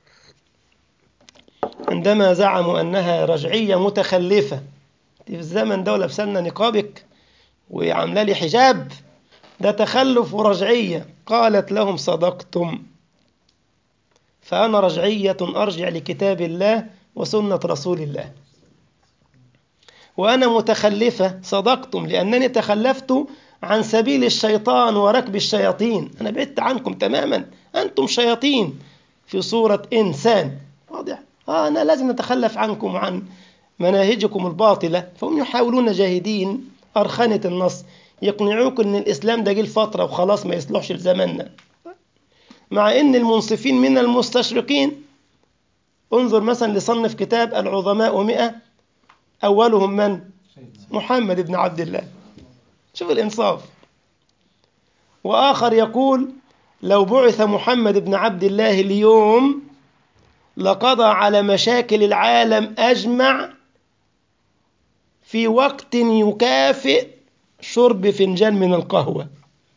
عندما زعموا أنها رجعية متخلفة: في الزمن ده لابسه لنا نقابك وعامله لي حجاب، ده تخلف ورجعية. قالت لهم: صدقتم، فأنا رجعية أرجع لكتاب الله وسنة رسول الله، وأنا متخلفة صدقتم لأنني تخلفت عن سبيل الشيطان وركب الشياطين. أنا بعدت عنكم تماما، أنتم شياطين في صورة إنسان. واضح؟ آه أنا لازم أتخلف عنكم وعن مناهجكم الباطلة. فهم يحاولون جاهدين أرخنة النص يقنعوك أن الإسلام ده جه الفترة وخلاص ما يصلحش لزماننا، مع أن المنصفين من المستشرقين. انظر مثلا لصنف كتاب العظماء مئة، أولهم من؟ محمد بن عبد الله. شوف الإنصاف. وآخر يقول: لو بعث محمد بن عبد الله اليوم لقضى على مشاكل العالم أجمع في وقت يكافئ شرب فنجان من القهوة.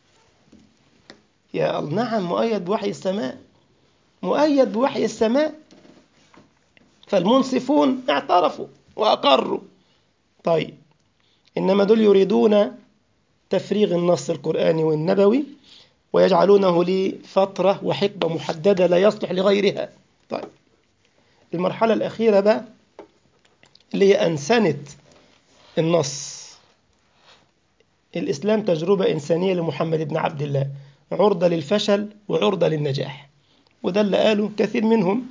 يا الله، نعم، مؤيد بوحي السماء، مؤيد بوحي السماء. فالمنصفون اعترفوا وأقروا. طيب، إنما دول يريدون تفريغ النص القرآني والنبوي ويجعلونه لفترة وحقبة محددة لا يصلح لغيرها. طيب، المرحلة الأخيرة بقى اللي هي أنسنة النص. الإسلام تجربة إنسانية لمحمد بن عبد الله، عرضة للفشل وعرضة للنجاح. وده اللي قاله كثير منهم.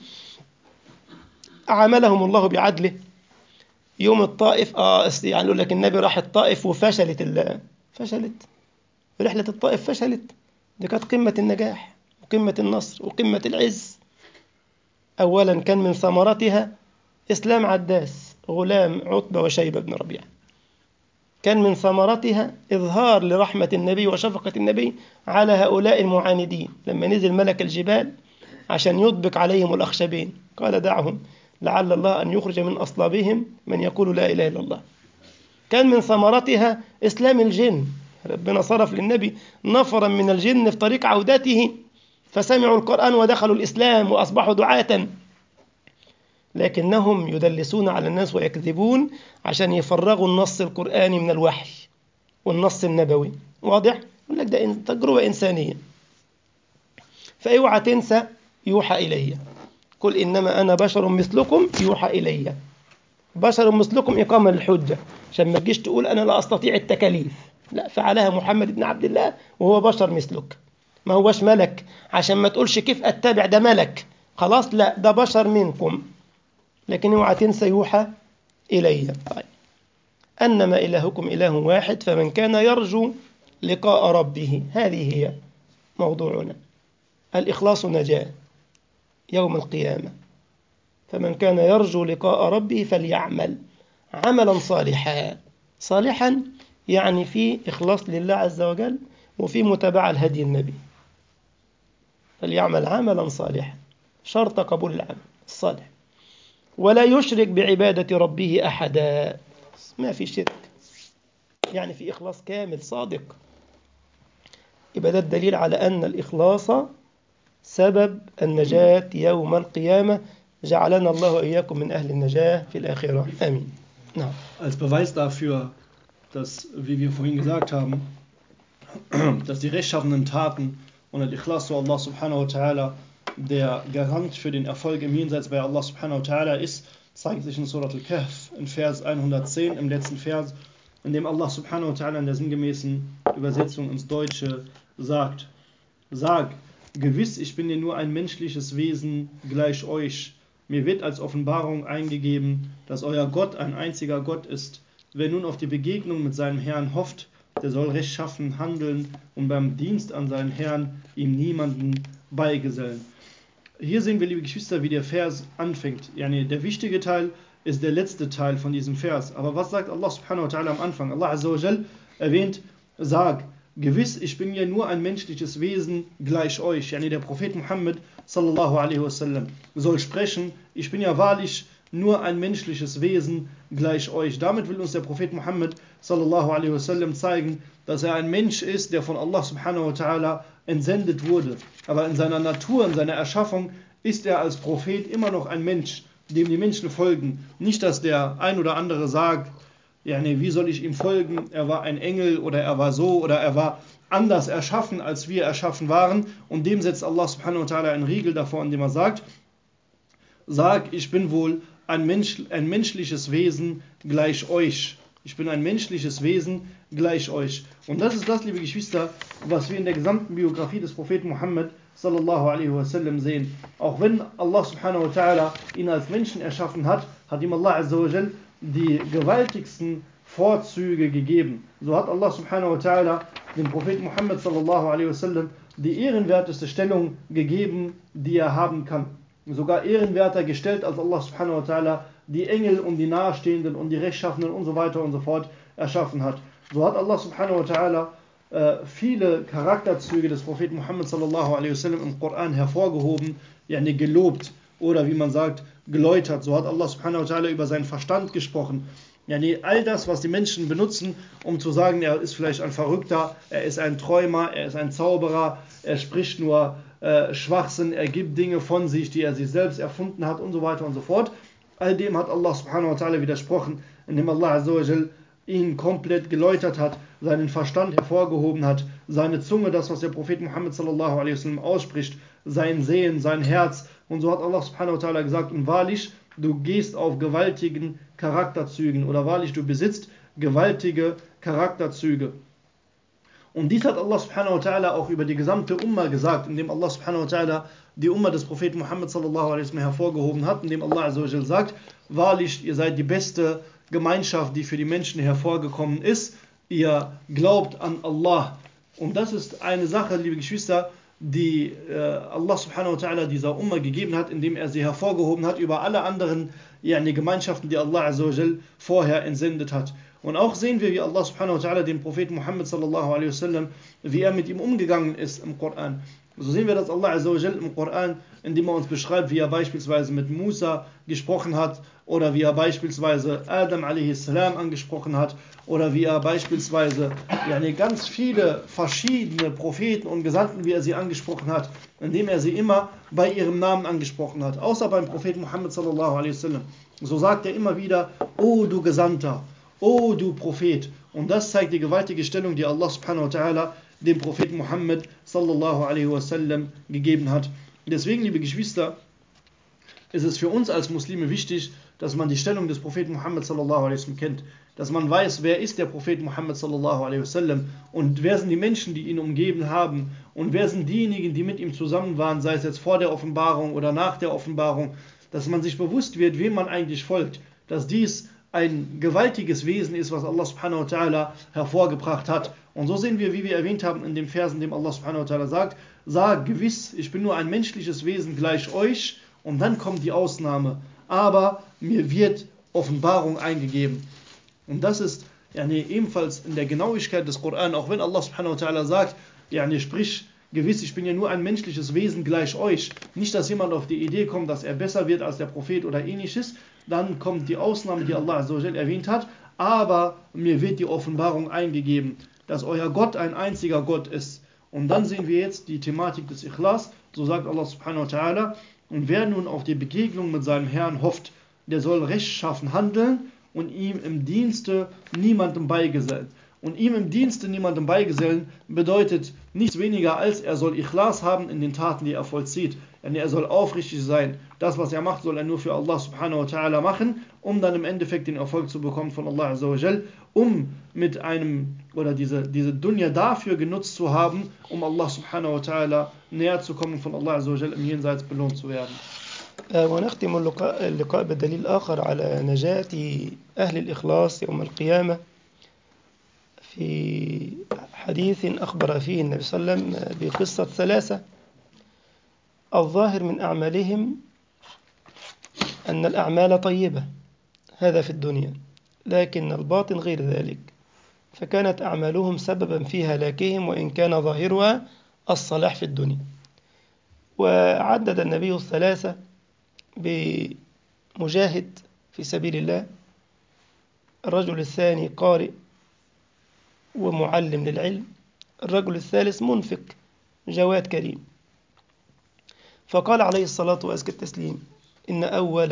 عاملهم الله بعدله. يوم الطائف آه يعني يقول لك النبي راح الطائف وفشلت ال... فشلت رحلة الطائف، فشلت. دي كانت قمة النجاح وقمة النصر وقمة العز. أولا كان من ثمرتها إسلام عداس غلام عتبة وشيبة بن ربيعة. كان من ثمرتها إظهار لرحمة النبي وشفقة النبي على هؤلاء المعاندين. لما نزل ملك الجبال عشان يطبق عليهم الأخشبين قال: دعهم لعل الله أن يخرج من أصلابهم من يقول لا إله إلا الله. كان من ثمرتها إسلام الجن. ربنا صرف للنبي نفرا من الجن في طريق عودته فسمعوا القرآن ودخلوا الإسلام وأصبحوا دعاة، لكنهم يدلسون على الناس ويكذبون عشان يفرغوا النص القرآني من الوحي والنص النبوي. واضح؟ يقول لك ده تجربة إنسانية. فاوعى تنسى يوحى إلي. قل إنما أنا بشر مثلكم يوحى إلي. بشر مثلكم إقامة للحجة، عشان ما تجيش تقول أنا لا أستطيع التكاليف. لا، فعلها محمد بن عبد الله وهو بشر مثلك، ما هوش ملك عشان ما تقولش كيف أتبع ده ملك. خلاص، لا، ده بشر منكم. لكن اوعى تنسى يوحى إلي. طيب، أنما إلهكم إله واحد فمن كان يرجو لقاء ربه، هذه هي موضوعنا. الإخلاص نجاة يوم القيامة. فمن كان يرجو لقاء ربه فليعمل عملا صالحا. صالحا يعني في إخلاص لله عز وجل وفي متابعة الهدي النبي. فليعمل عملا صالحا، شرط قبول العمل الصالح. ولا يشرك بعبادة ربه أحدا. ما في شرك، يعني في إخلاص كامل صادق. يبقى ده الدليل على أن الإخلاص سبب النجاة يوم القيامة. جعلنا الله وإياكم من أهل النجاة في الآخرة. آمين. نعم. Als Beweis dafür, dass, wie wir vorhin gesagt haben, dass die rechtschaffenen Taten und der Ikhlas zu Allah subhanahu wa ta'ala der Garant für den Erfolg im Jenseits bei Allah subhanahu wa ta'ala ist, zeigt sich in Surat al-Kahf in Vers hundertzehn, im letzten Vers, in dem Allah subhanahu wa ta'ala in der sinngemäßen Übersetzung ins Deutsche sagt: Sag, gewiss, ich bin ja nur ein menschliches Wesen gleich euch. Mir wird als Offenbarung eingegeben, dass euer Gott ein einziger Gott ist. Wer nun auf die Begegnung mit seinem Herrn hofft, der soll rechtschaffen handeln und beim Dienst an seinen Herrn ihm niemanden beigesellen. Hier sehen wir, liebe Geschwister, wie der Vers anfängt. Yani der wichtige Teil ist der letzte Teil von diesem Vers. Aber was sagt Allah subhanahu wa ta'ala am Anfang? Allah azza wa jal erwähnt: Sag, gewiss, ich bin ja nur ein menschliches Wesen gleich euch. Yani der Prophet Muhammad sallallahu alaihi wasallam soll sprechen: Ich bin ja wahrlich nur ein menschliches Wesen gleich euch. Damit will uns der Prophet Muhammad sallallahu alaihi wasallam zeigen, dass er ein Mensch ist, der von Allah subhanahu wa ta'ala entsendet wurde. Aber in seiner Natur, in seiner Erschaffung ist er als Prophet immer noch ein Mensch, dem die Menschen folgen. Nicht, dass der ein oder andere sagt: Ja, nee, wie soll ich ihm folgen? Er war ein Engel oder er war so oder er war anders erschaffen, als wir erschaffen waren. Und dem setzt Allah subhanahu wa ta'ala einen Riegel davor, indem er sagt: Sag, ich bin wohl ein, Mensch, ein menschliches Wesen gleich euch. Ich bin ein menschliches Wesen gleich euch. Und das ist das, liebe Geschwister, was wir in der gesamten Biografie des Propheten Muhammad sallallahu alaihi wasallam sehen. Auch wenn Allah subhanahu wa ta'ala ihn als Menschen erschaffen hat, hat ihm Allah azza wa jal die gewaltigsten Vorzüge gegeben. So hat Allah subhanahu wa ta'ala dem Propheten Muhammad sallallahu alaihi wasallam die ehrenwerteste Stellung gegeben, die er haben kann. Sogar ehrenwerter gestellt, als Allah subhanahu wa ta'ala die Engel und die Nahestehenden und die Rechtschaffenen und so weiter und so fort erschaffen hat. So hat Allah subhanahu wa ta'ala äh, viele Charakterzüge des Propheten Muhammad sallallahu alaihi wasallam im Koran hervorgehoben, yani gelobt oder wie man sagt, geläutert. So hat Allah subhanahu wa ta'ala über seinen Verstand gesprochen. Yani all das, was die Menschen benutzen, um zu sagen, er ist vielleicht ein Verrückter, er ist ein Träumer, er ist ein Zauberer, er spricht nur äh, Schwachsinn, er gibt Dinge von sich, die er sich selbst erfunden hat und so weiter und so fort. All dem hat Allah subhanahu wa ta'ala widersprochen, indem Allah azza wa jal ihn komplett geläutert hat, seinen Verstand hervorgehoben hat, seine Zunge, das, was der Prophet Muhammad sallallahu alaihi wasallam ausspricht, sein Sehen, sein Herz. Und so hat Allah subhanahu wa ta'ala gesagt: Und wahrlich, du gehst auf gewaltigen Charakterzügen, oder wahrlich, du besitzt gewaltige Charakterzüge. Und dies hat Allah subhanahu wa ta'ala auch über die gesamte Umma gesagt, indem Allah subhanahu wa ta'ala die Umma des Propheten Muhammad sallallahu alaihi wasallam hervorgehoben hat, indem Allah azza wa jal sagt: Wahrlich, ihr seid die beste Gemeinschaft, die für die Menschen hervorgekommen ist. Ihr glaubt an Allah. Und das ist eine Sache, liebe Geschwister, die äh, Allah subhanahu wa ta'ala dieser Umma gegeben hat, indem er sie hervorgehoben hat über alle anderen yani, Gemeinschaften, die Allah azza wa jal vorher entsendet hat. Und auch sehen wir, wie Allah subhanahu wa ta'ala den Propheten Muhammad sallallahu alaihi wasallam, wie er mit ihm umgegangen ist im Koran. So sehen wir, dass Allah azza wa jal im Koran, indem er uns beschreibt, wie er beispielsweise mit Musa gesprochen hat, oder wie er beispielsweise Adam alaihi salam angesprochen hat, oder wie er beispielsweise yani, ganz viele verschiedene Propheten und Gesandten, wie er sie angesprochen hat, indem er sie immer bei ihrem Namen angesprochen hat, außer beim Propheten Muhammad sallallahu alaihi wasallam. So sagt er immer wieder: O du Gesandter, O du Prophet. Und das zeigt die gewaltige Stellung, die Allah subhanahu wa ta'ala dem Propheten Muhammad sallallahu alaihi wasallam gegeben hat. Deswegen, liebe Geschwister, ist es für uns als Muslime wichtig, dass man die Stellung des Propheten Muhammad sallallahu alaihi wasallam kennt. Dass man weiß, wer ist der Prophet Muhammad sallallahu alaihi wasallam und wer sind die Menschen, die ihn umgeben haben und wer sind diejenigen, die mit ihm zusammen waren, sei es jetzt vor der Offenbarung oder nach der Offenbarung. Dass man sich bewusst wird, wem man eigentlich folgt. Dass dies ein gewaltiges Wesen ist, was Allah subhanahu wa ta'ala hervorgebracht hat. Und so sehen wir, wie wir erwähnt haben, in dem Vers, in dem Allah subhanahu wa ta'ala sagt: Sag, gewiss, ich bin nur ein menschliches Wesen gleich euch. Und dann kommt die Ausnahme: Aber mir wird Offenbarung eingegeben. Und das ist yani, ebenfalls in der Genauigkeit des Koran, auch wenn Allah subhanahu wa ta'ala sagt, yani, sprich, gewiss, ich bin ja nur ein menschliches Wesen gleich euch. Nicht, dass jemand auf die Idee kommt, dass er besser wird als der Prophet oder ähnliches. Dann kommt die Ausnahme, die Allah azza wa jal erwähnt hat: Aber mir wird die Offenbarung eingegeben, dass euer Gott ein einziger Gott ist. Und dann sehen wir jetzt die Thematik des Ikhlas. So sagt Allah subhanahu wa ta'ala: Und wer nun auf die Begegnung mit seinem Herrn hofft, der soll rechtschaffen handeln und ihm im Dienste niemandem beigesellen. Und ihm im Dienste niemandem beigesellen bedeutet nichts weniger als, er soll Ikhlas haben in den Taten, die er vollzieht. Yani er soll aufrichtig sein. Das, was er macht, soll er nur für Allah subhanahu wa ta'ala machen, um dann im Endeffekt den Erfolg zu bekommen von Allah azza wa jal, um mit einem, oder diese, diese Dunya dafür genutzt zu haben, um Allah subhanahu wa ta'ala näher zu kommen, von Allah azza wa jal im Jenseits belohnt zu werden. ونختم اللقاء, اللقاء بدليل آخر على نجاة أهل الإخلاص يوم القيامة في حديث أخبر فيه النبي صلى الله عليه وسلم بقصة ثلاثة الظاهر من أعمالهم أن الأعمال طيبة، هذا في الدنيا، لكن الباطن غير ذلك، فكانت أعمالهم سببا في هلاكهم وإن كان ظاهرها الصلاح في الدنيا. وعدد النبي الثلاثة بمجاهد في سبيل الله، الرجل الثاني قارئ ومعلم للعلم، الرجل الثالث منفق جواد كريم. فقال عليه الصلاة وأزكى التسليم إن أول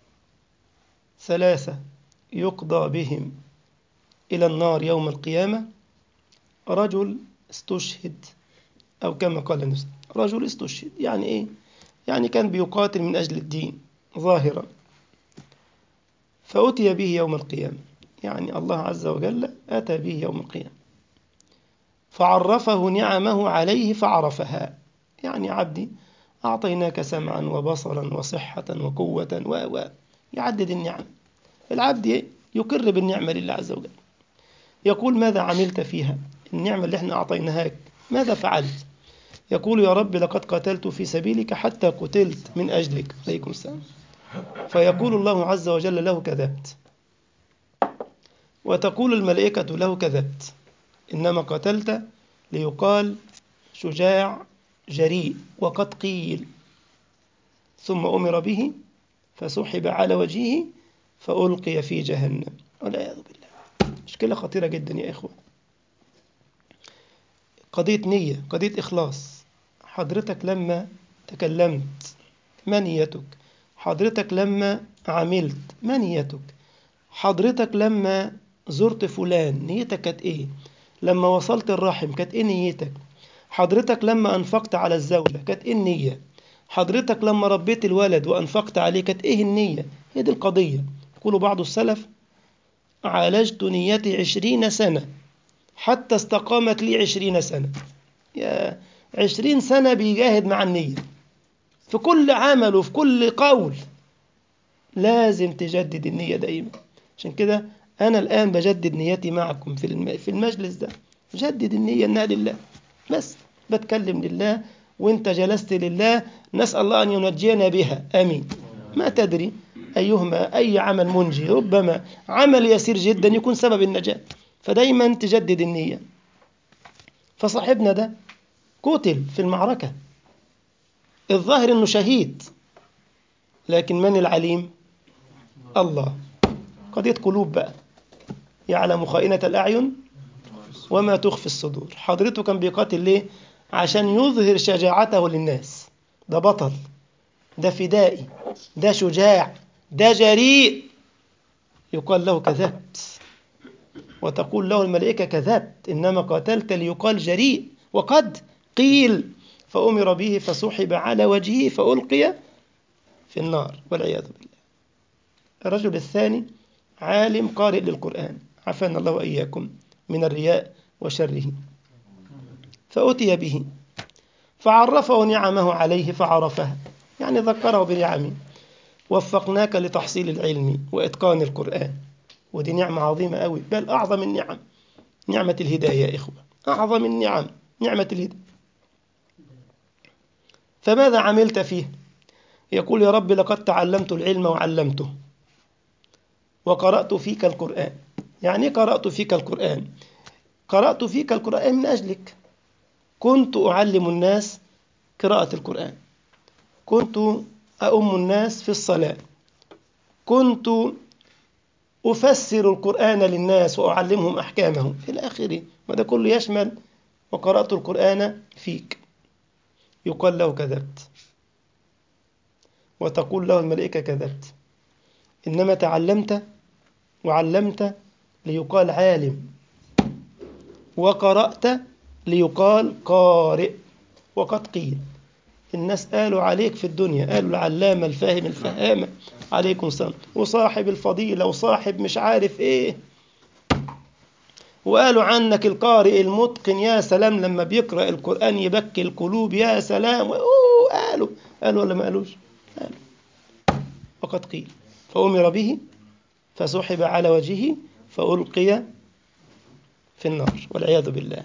ثلاثة يقضى بهم إلى النار يوم القيامة رجل استشهد، أو كما قال النبي رجل استشهد. يعني إيه؟ يعني كان بيقاتل من أجل الدين ظاهرا، فأتي به يوم القيامة، يعني الله عز وجل أتى به يوم القيامة فعرفه نعمه عليه فعرفها. يعني عبدي أعطيناك سمعا وبصرا وصحة وقوة و و يعدد النعم. العبد يقر بالنعمة لله عز وجل، يقول ماذا عملت فيها؟ النعمة اللي احنا أعطيناهاك ماذا فعلت؟ يقول يا رب لقد قتلت في سبيلك حتى قتلت من أجلك. عليكم السلام. فيقول الله عز وجل له كذبت، وتقول الملائكة له كذبت، إنما قتلت ليقال شجاع جريء وقد قيل. ثم أمر به فسحب على وجهه فألقي في جهنم والعياذ بالله. مشكلة خطيرة جدا يا إخوة، قضية نية، قضية إخلاص. حضرتك لما تكلمت ما نيتك؟ حضرتك لما عملت ما نيتك؟ حضرتك لما زرت فلان نيتك كانت إيه؟ لما وصلت الرحم كانت إيه نيتك؟ حضرتك لما أنفقت على الزوجة كانت إيه النية؟ حضرتك لما ربيت الولد وأنفقت عليه كانت إيه النية؟ هي دي القضية. يقول بعض السلف عالجت نيتي عشرين سنة حتى استقامت لي عشرين سنة. يا عشرين سنة بيجاهد مع النية في كل عمل وفي كل قول، لازم تجدد النية دائما. عشان كده أنا الآن بجدد نيتي معكم في في المجلس ده، جدد النية إنها لله بس، بتكلم لله وانت جلست لله، نسأل الله أن ينجينا بها، آمين. ما تدري أيهما أي عمل منجي، ربما عمل يسير جدا يكون سبب النجاة، فدايما تجدد النية. فصاحبنا ده قتل في المعركة، الظاهر أنه شهيد، لكن من العليم؟ الله. قضية قلوب بقى، يعلم خائنة الأعين وما تخفي الصدور. حضرته كان بيقاتل ليه؟ عشان يظهر شجاعته للناس، ده بطل، ده فدائي، ده شجاع، ده جريء. يقال له كذبت، وتقول له الملائكة كذبت، إنما قاتلت ليقال جريء وقد قيل. فأمر به فسحب على وجهه فألقي في النار والعياذ بالله. الرجل الثاني عالم قارئ للقرآن، عافانا الله وإياكم من الرياء وشره، فأتي به فعرفه نعمه عليه فعرفها، يعني ذكره بنعمه. وفقناك لتحصيل العلم وإتقان القرآن، ودي نعمة عظيمة أوي، بل أعظم النعم نعمة الهداية يا إخوة، أعظم النعم نعمة الهداية. فماذا عملت فيه؟ يقول يا رب لقد تعلمت العلم وعلمته وقرأت فيك القرآن. يعني قرأت فيك القرآن؟ قرأت فيك القرآن من أجلك، كنت أعلم الناس قراءة القرآن، كنت أؤم الناس في الصلاة، كنت أفسر القرآن للناس وأعلمهم أحكامه إلى آخره، وده كله يشمل وقرأت القرآن فيك. يقال له كذبت، وتقول له الملائكة كذبت، إنما تعلمت وعلمت ليقال عالم، وقرأت ليقال قارئ وقد قيل. الناس قالوا عليك في الدنيا، قالوا العلامة الفاهم الفهامة عليكم السلام، وصاحب الفضيلة وصاحب مش عارف ايه، وقالوا عنك القارئ المتقن، يا سلام لما بيقرأ القرآن يبكي القلوب، يا سلام. أوه قالوا قالوا ولا ما قالوش؟ قالوا. وقد قيل فأمر به فسحب على وجهه فألقي في النار والعياذ بالله.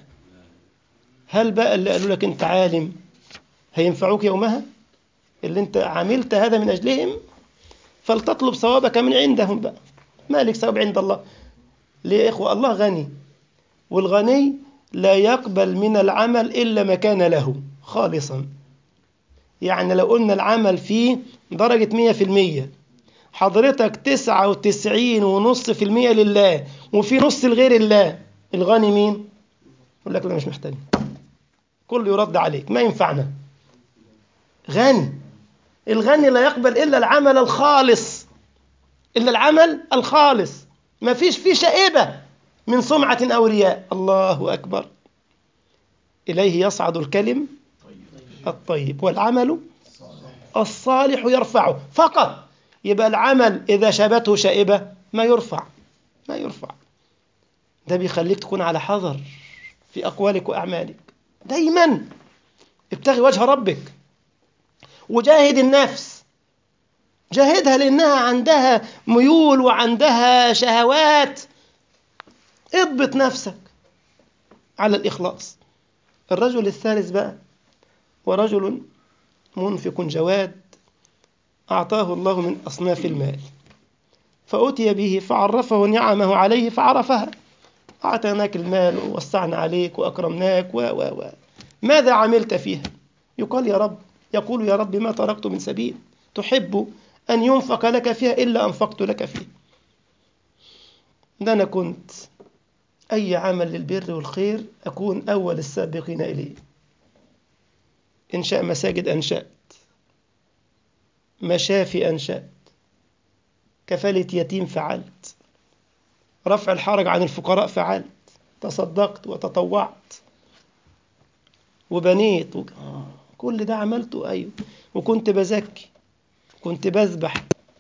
هل بقى اللي قالوا لك انت عالم هينفعوك يومها؟ اللي انت عملت هذا من أجلهم فلتطلب ثوابك من عندهم بقى، مالك ثواب عند الله. ليه يا إخوة؟ الله غني، والغني لا يقبل من العمل إلا ما كان له خالصا. يعني لو قلنا العمل فيه درجة مية في المية، حضرتك تسعة وتسعين ونص في المية لله وفي نص لغير الله، الغني مين؟ يقول لك لا مش محتاج، كله يرد عليك، ما ينفعنا. غني، الغني لا يقبل إلا العمل الخالص، إلا العمل الخالص، ما فيش فيه شائبة من سمعة أو رياء. الله أكبر. إليه يصعد الكلم الطيب والعمل الصالح يرفعه فقط. يبقى العمل إذا شابته شائبة ما يرفع، ما يرفع. ده بيخليك تكون على حذر في أقوالك وأعمالك. دايما ابتغي وجه ربك، وجاهد النفس، جاهدها لأنها عندها ميول وعندها شهوات. اضبط نفسك على الإخلاص. الرجل الثالث بقى، ورجل منفق جواد أعطاه الله من أصناف المال، فأتي به فعرفه نعمه عليه فعرفها. أعطيناك المال ووسعنا عليك وأكرمناك و و و ماذا عملت فيها؟ يقال يا رب يقول يا رب ما تركت من سبيل تحب أن ينفق لك فيها إلا أنفقت لك فيه. ده أنا كنت أي عمل للبر والخير أكون أول السابقين إليه. إنشاء مساجد أنشأت، مشافي أنشأت، كفالة يتيم فعلت، رفع الحرج عن الفقراء فعلت، تصدقت وتطوعت وبنيت و... كل ده عملته. أيوه. وكنت بزكي، كنت بذبح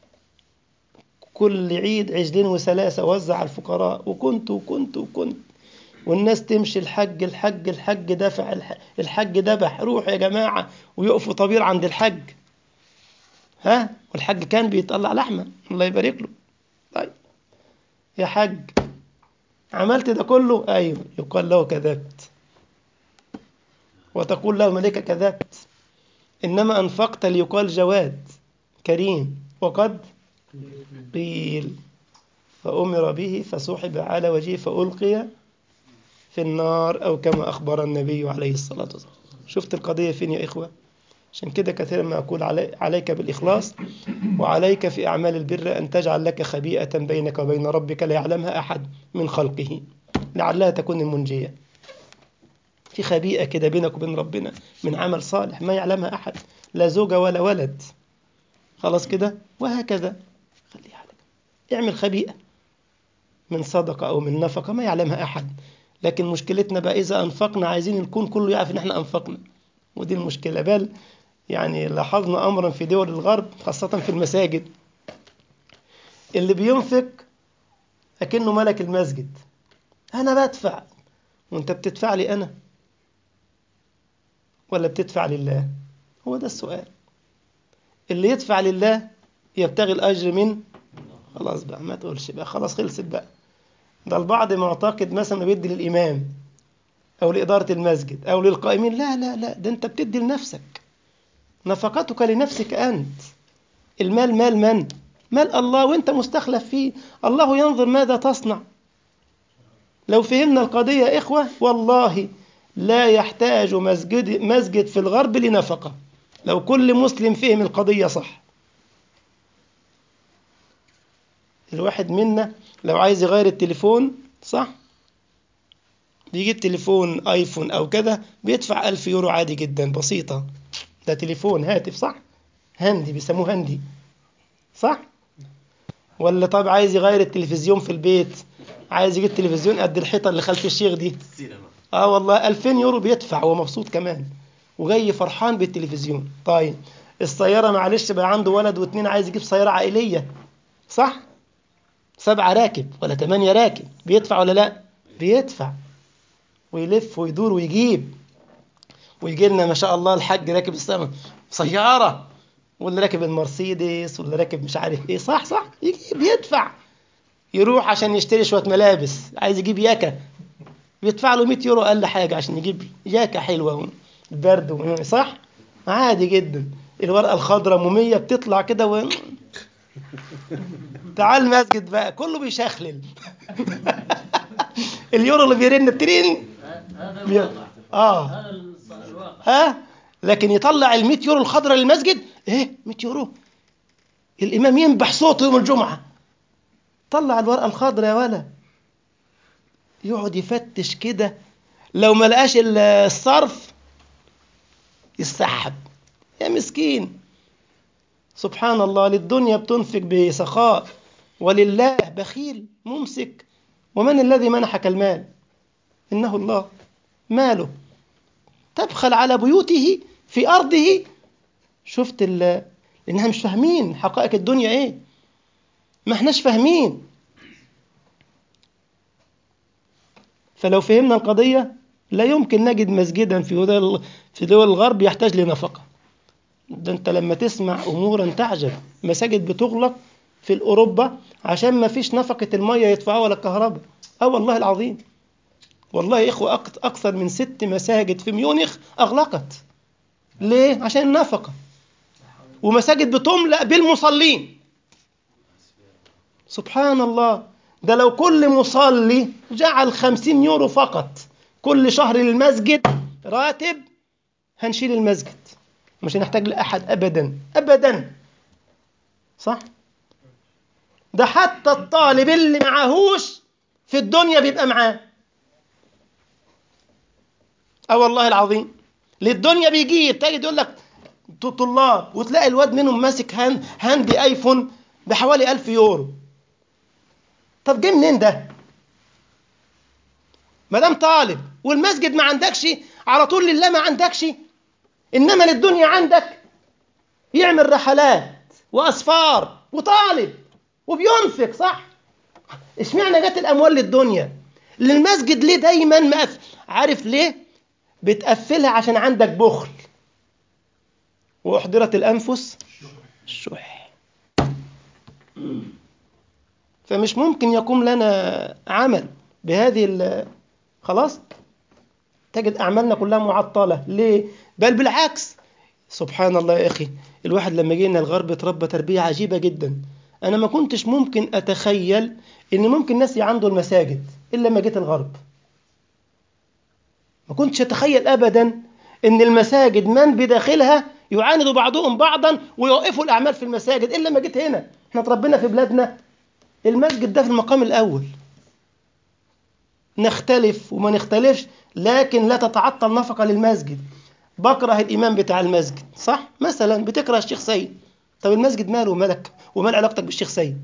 كل عيد عجلين وثلاثة وزع على الفقراء، وكنت وكنت وكنت والناس تمشي الحج الحج الحج دفع الحج ذبح، روح يا جماعة ويقفوا طبير عند الحج. ها، والحج كان بيطلع لحمة الله يبارك له. طيب يا حج عملت ده كله؟ أيوه. يقال له كذبت، وتقول له الملائكة كذبت، إنما أنفقت ليقال جواد كريم. وقد قيل فأمر به فسحب على وجهه فألقي في النار أو كما أخبر النبي عليه الصلاة والسلام. شفت القضية فين يا إخوة؟ عشان كده كثيرا ما أقول علي عليك بالإخلاص، وعليك في أعمال البر أن تجعل لك خبيئة بينك وبين ربك لا يعلمها أحد من خلقه، لعلها تكون المنجية. في خبيئة كده بينك وبين ربنا من عمل صالح ما يعلمها أحد، لا زوجة ولا ولد، خلاص كده. وهكذا خليها عليك، اعمل خبيئة من صدقة أو من نفقة ما يعلمها أحد. لكن مشكلتنا بقى إذا أنفقنا عايزين الكون كله يعرف إن إحنا أنفقنا، ودي المشكلة. بل يعني لاحظنا أمرا في دول الغرب خاصة في المساجد، اللي بينفق أكنه ملك المسجد. أنا بدفع، وأنت بتدفع لي أنا ولا بتدفع لله؟ هو ده السؤال. اللي يدفع لله يبتغي الأجر من، خلاص بقى ما تقولش بقى خلاص خلصت بقى. ده البعض معتقد مثلا بيدي للإمام أو لإدارة المسجد أو للقائمين. لا لا لا، ده أنت بتدي لنفسك، نفقتك لنفسك أنت. المال مال من؟ مال الله، وأنت مستخلف فيه. الله ينظر ماذا تصنع. لو فهمنا القضية يا إخوة والله لا يحتاج مسجد, مسجد في الغرب لنفقة، لو كل مسلم فهم القضية صح. الواحد منا لو عايز يغير التليفون صح، بيجيب تليفون ايفون او كذا بيدفع ألف يورو عادي جدا بسيطة. ده تليفون هاتف صح، هندي بيسموه هندي صح. ولا طب عايز يغير التلفزيون في البيت، عايز يجيب تلفزيون قد الحيطة اللي خلف الشيخ دي، اه والله ألفين يورو بيدفع ومبسوط كمان. وجاي فرحان بالتلفزيون. طيب السيارة معلش بقى عنده ولد واتنين عايز يجيب سيارة عائلية، صح؟ سبعة راكب ولا تمانية راكب، بيدفع ولا لا؟ بيدفع ويلف ويدور ويجيب. ويجي لنا ما شاء الله الحاج راكب السما سيارة، واللي راكب المرسيدس واللي راكب مش عارف ايه، صح صح، يجيب يدفع. يروح عشان يشتري شوية ملابس، عايز يجيب ياكة، بيدفع له مية يورو أقل حاجة عشان يجيب ياكة حلوة برد، صح؟ عادي جدا. الورقة الخضراء مومية بتطلع كده و... تعال المسجد بقى كله بيشخلل. اليورو اللي بيرن بترين هذا بي... الواقع. اه هذا الواقع. ها، لكن يطلع ال مية يورو الخضراء للمسجد، ايه مية يورو؟ الامام ينبح صوته يوم الجمعة، طلع الورقة الخضراء يا ولا، يقعد يفتش كده، لو ما لقاش الصرف يسحب. يا مسكين، سبحان الله، للدنيا بتنفق بسخاء ولله بخيل ممسك. ومن الذي منحك المال؟ إنه الله. ماله تبخل على بيوته في أرضه. شفت ال... لأنها مش فاهمين حقائق الدنيا إيه، ما احناش فاهمين. فلو فهمنا القضية لا يمكن نجد مسجدا في دول في دول الغرب يحتاج لنفقة. ده انت لما تسمع امورا تعجب، مساجد بتغلق في اوروبا عشان ما فيش نفقة المية يدفعوها ولا الكهرباء. اه والله العظيم، والله يا اخوة اكثر من ست مساجد في ميونخ اغلقت. ليه؟ عشان النفقة. ومساجد بتملأ بالمصلين. سبحان الله، ده لو كل مصلي جعل خمسين يورو فقط كل شهر للمسجد راتب، هنشيل المسجد، مش هنحتاج لأحد أبدا أبدا، صح؟ ده حتى الطالب اللي معهوش في الدنيا بيبقى معاه. اه والله العظيم، للدنيا بيجيب، تجد يقول لك طلاب وتلاقي الواد منهم ماسك هاند هاندي ايفون بحوالي ألف يورو. طب جه منين ده؟ ما دام طالب والمسجد ما عندكش، على طول لله ما عندكش، انما للدنيا عندك، يعمل رحلات واسفار وطالب وبينفق، صح؟ اشمعنى جت الاموال للدنيا؟ للمسجد ليه دايما مقفل؟ عارف ليه؟ بتقفلها عشان عندك بخل. واحضرت الانفس الشح، فمش ممكن يقوم لنا عمل بهذه ال... خلاص تجد اعمالنا كلها معطله. ليه؟ بل بالعكس. سبحان الله يا اخي، الواحد لما جينا الغرب اتربى تربيه عجيبه جدا. انا ما كنتش ممكن اتخيل ان ممكن ناس يعندوا المساجد الا لما جيت الغرب. ما كنتش اتخيل ابدا ان المساجد من بداخلها يعاند بعضهم بعضا ويوقفوا الاعمال في المساجد الا لما جيت هنا. احنا اتربينا في بلادنا المسجد ده في المقام الاول، نختلف وما نختلفش لكن لا تتعطل نفقه للمسجد. بكره الامام بتاع المسجد، صح؟ مثلا بتكره الشيخ سيد، طب المسجد ماله ومالك ومال علاقتك بالشيخ سيد؟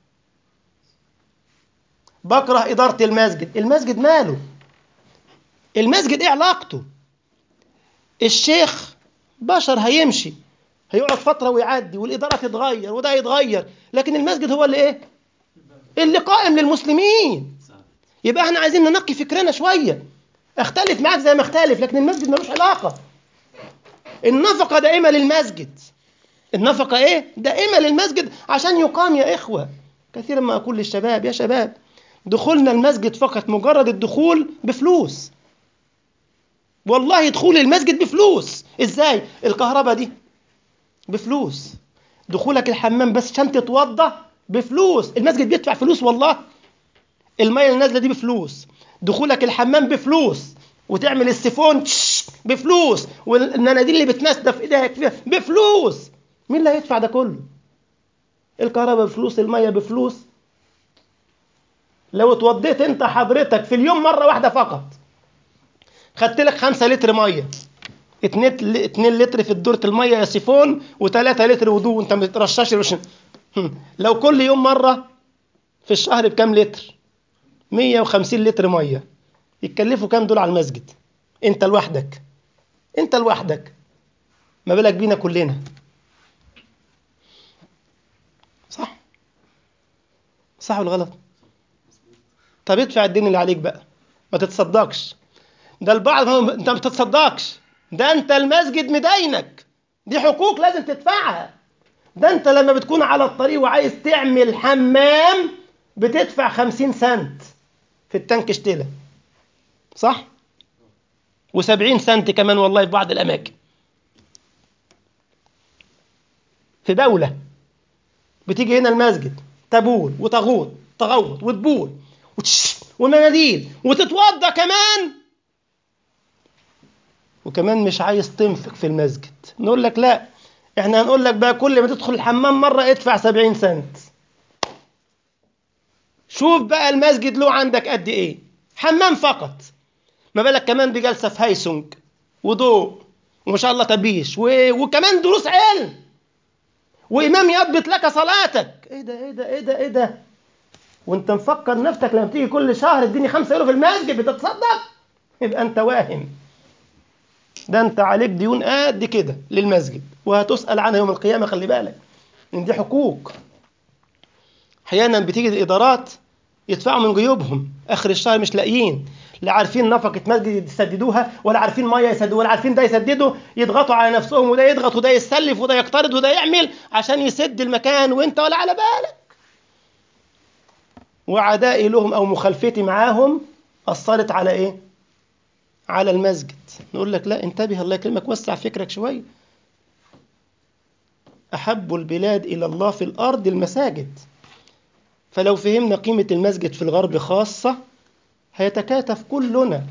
بكره اداره المسجد، المسجد ماله؟ المسجد ايه علاقته؟ الشيخ بشر هيمشي، هيقعد فترة ويعدي والإدارة تتغير وده يتغير، لكن المسجد هو اللي إيه؟ اللي قائم للمسلمين. يبقى احنا عايزين ننقي فكرنا شوية. اختلف معاك زي ما اختلف، لكن المسجد ملوش علاقة. النفقة دائمة للمسجد. النفقة إيه؟ دائمة للمسجد عشان يقام يا إخوة. كثيرا ما أقول للشباب، يا شباب دخولنا المسجد فقط مجرد الدخول بفلوس. والله دخول المسجد بفلوس. إزاي؟ الكهرباء دي بفلوس، دخولك الحمام بس عشان تتوضى بفلوس، المسجد بيدفع فلوس والله. المية النازلة دي بفلوس، دخولك الحمام بفلوس، وتعمل السيفون بفلوس، والمناديل اللي بتنسدف في ايديك فيها بفلوس. مين اللي هيدفع ده كله؟ الكهرباء بفلوس، المية بفلوس. لو اتوضيت انت حضرتك في اليوم مرة واحدة فقط، خدت لك خمسة لتر مية، اتنين اتنين لتر في الدورة المية يا سيفون، وتلاتة لتر وضوء انت مترشاش الوشن. لو كل يوم مرة في الشهر بكام لتر؟ مية وخمسين لتر مية، يتكلفوا كام دول على المسجد؟ انت لوحدك، انت لوحدك ما بالك بينا كلنا؟ صح صح ولا غلط؟ طب ادفع الدين اللي عليك بقى، ما تتصدقش. ده البعض هو انت ما بتتصدقش، ده انت المسجد مدينك، دي حقوق لازم تدفعها. ده انت لما بتكون على الطريق وعايز تعمل حمام بتدفع خمسين سنت في التانك اشتله، صح؟ وسبعين سنت كمان والله في بعض الأماكن. في دولة بتيجي هنا المسجد تبول وتغوط تغوط وتبول وتش ومناديل وتتوضى كمان، وكمان مش عايز تنفق في المسجد. نقول لك لا، احنا هنقول لك بقى كل ما تدخل الحمام مرة ادفع سبعين سنت. شوف بقى المسجد له عندك قد ايه حمام فقط، ما بالك كمان بجلسة في هايسونج وضوء وما شاء الله تبيش و... وكمان دروس علم وإمام يضبط لك صلاتك. ايه ده ايه ده ايه ده ايه ده وانت مفكر نفسك لما بتيجي كل شهر اديني خمسة يورو في المسجد بتتصدق؟ يبقى انت واهم. ده انت عليك ديون قد كده للمسجد وهتسأل عنها يوم القيامة. خلي بالك ان دي حقوق. احيانا بتيجي الادارات يدفعوا من جيوبهم اخر الشهر مش لاقيين، لا عارفين نفقة مسجد يسددوها ولا عارفين ميه يسددوها ولا عارفين ده يسددوا، يضغطوا على نفسهم وده يضغط وده يسلف وده يقترض وده يعمل عشان يسد المكان وانت ولا على بالك. وعدائي لهم او مخالفتي معاهم اثرت على ايه؟ على المسجد. نقول لك لا انتبه، الله يكرمك، وسع فكرك شويه. احب البلاد الى الله في الارض المساجد. فلو فهمنا قيمة المسجد في الغرب خاصة هيتكاتف كلنا.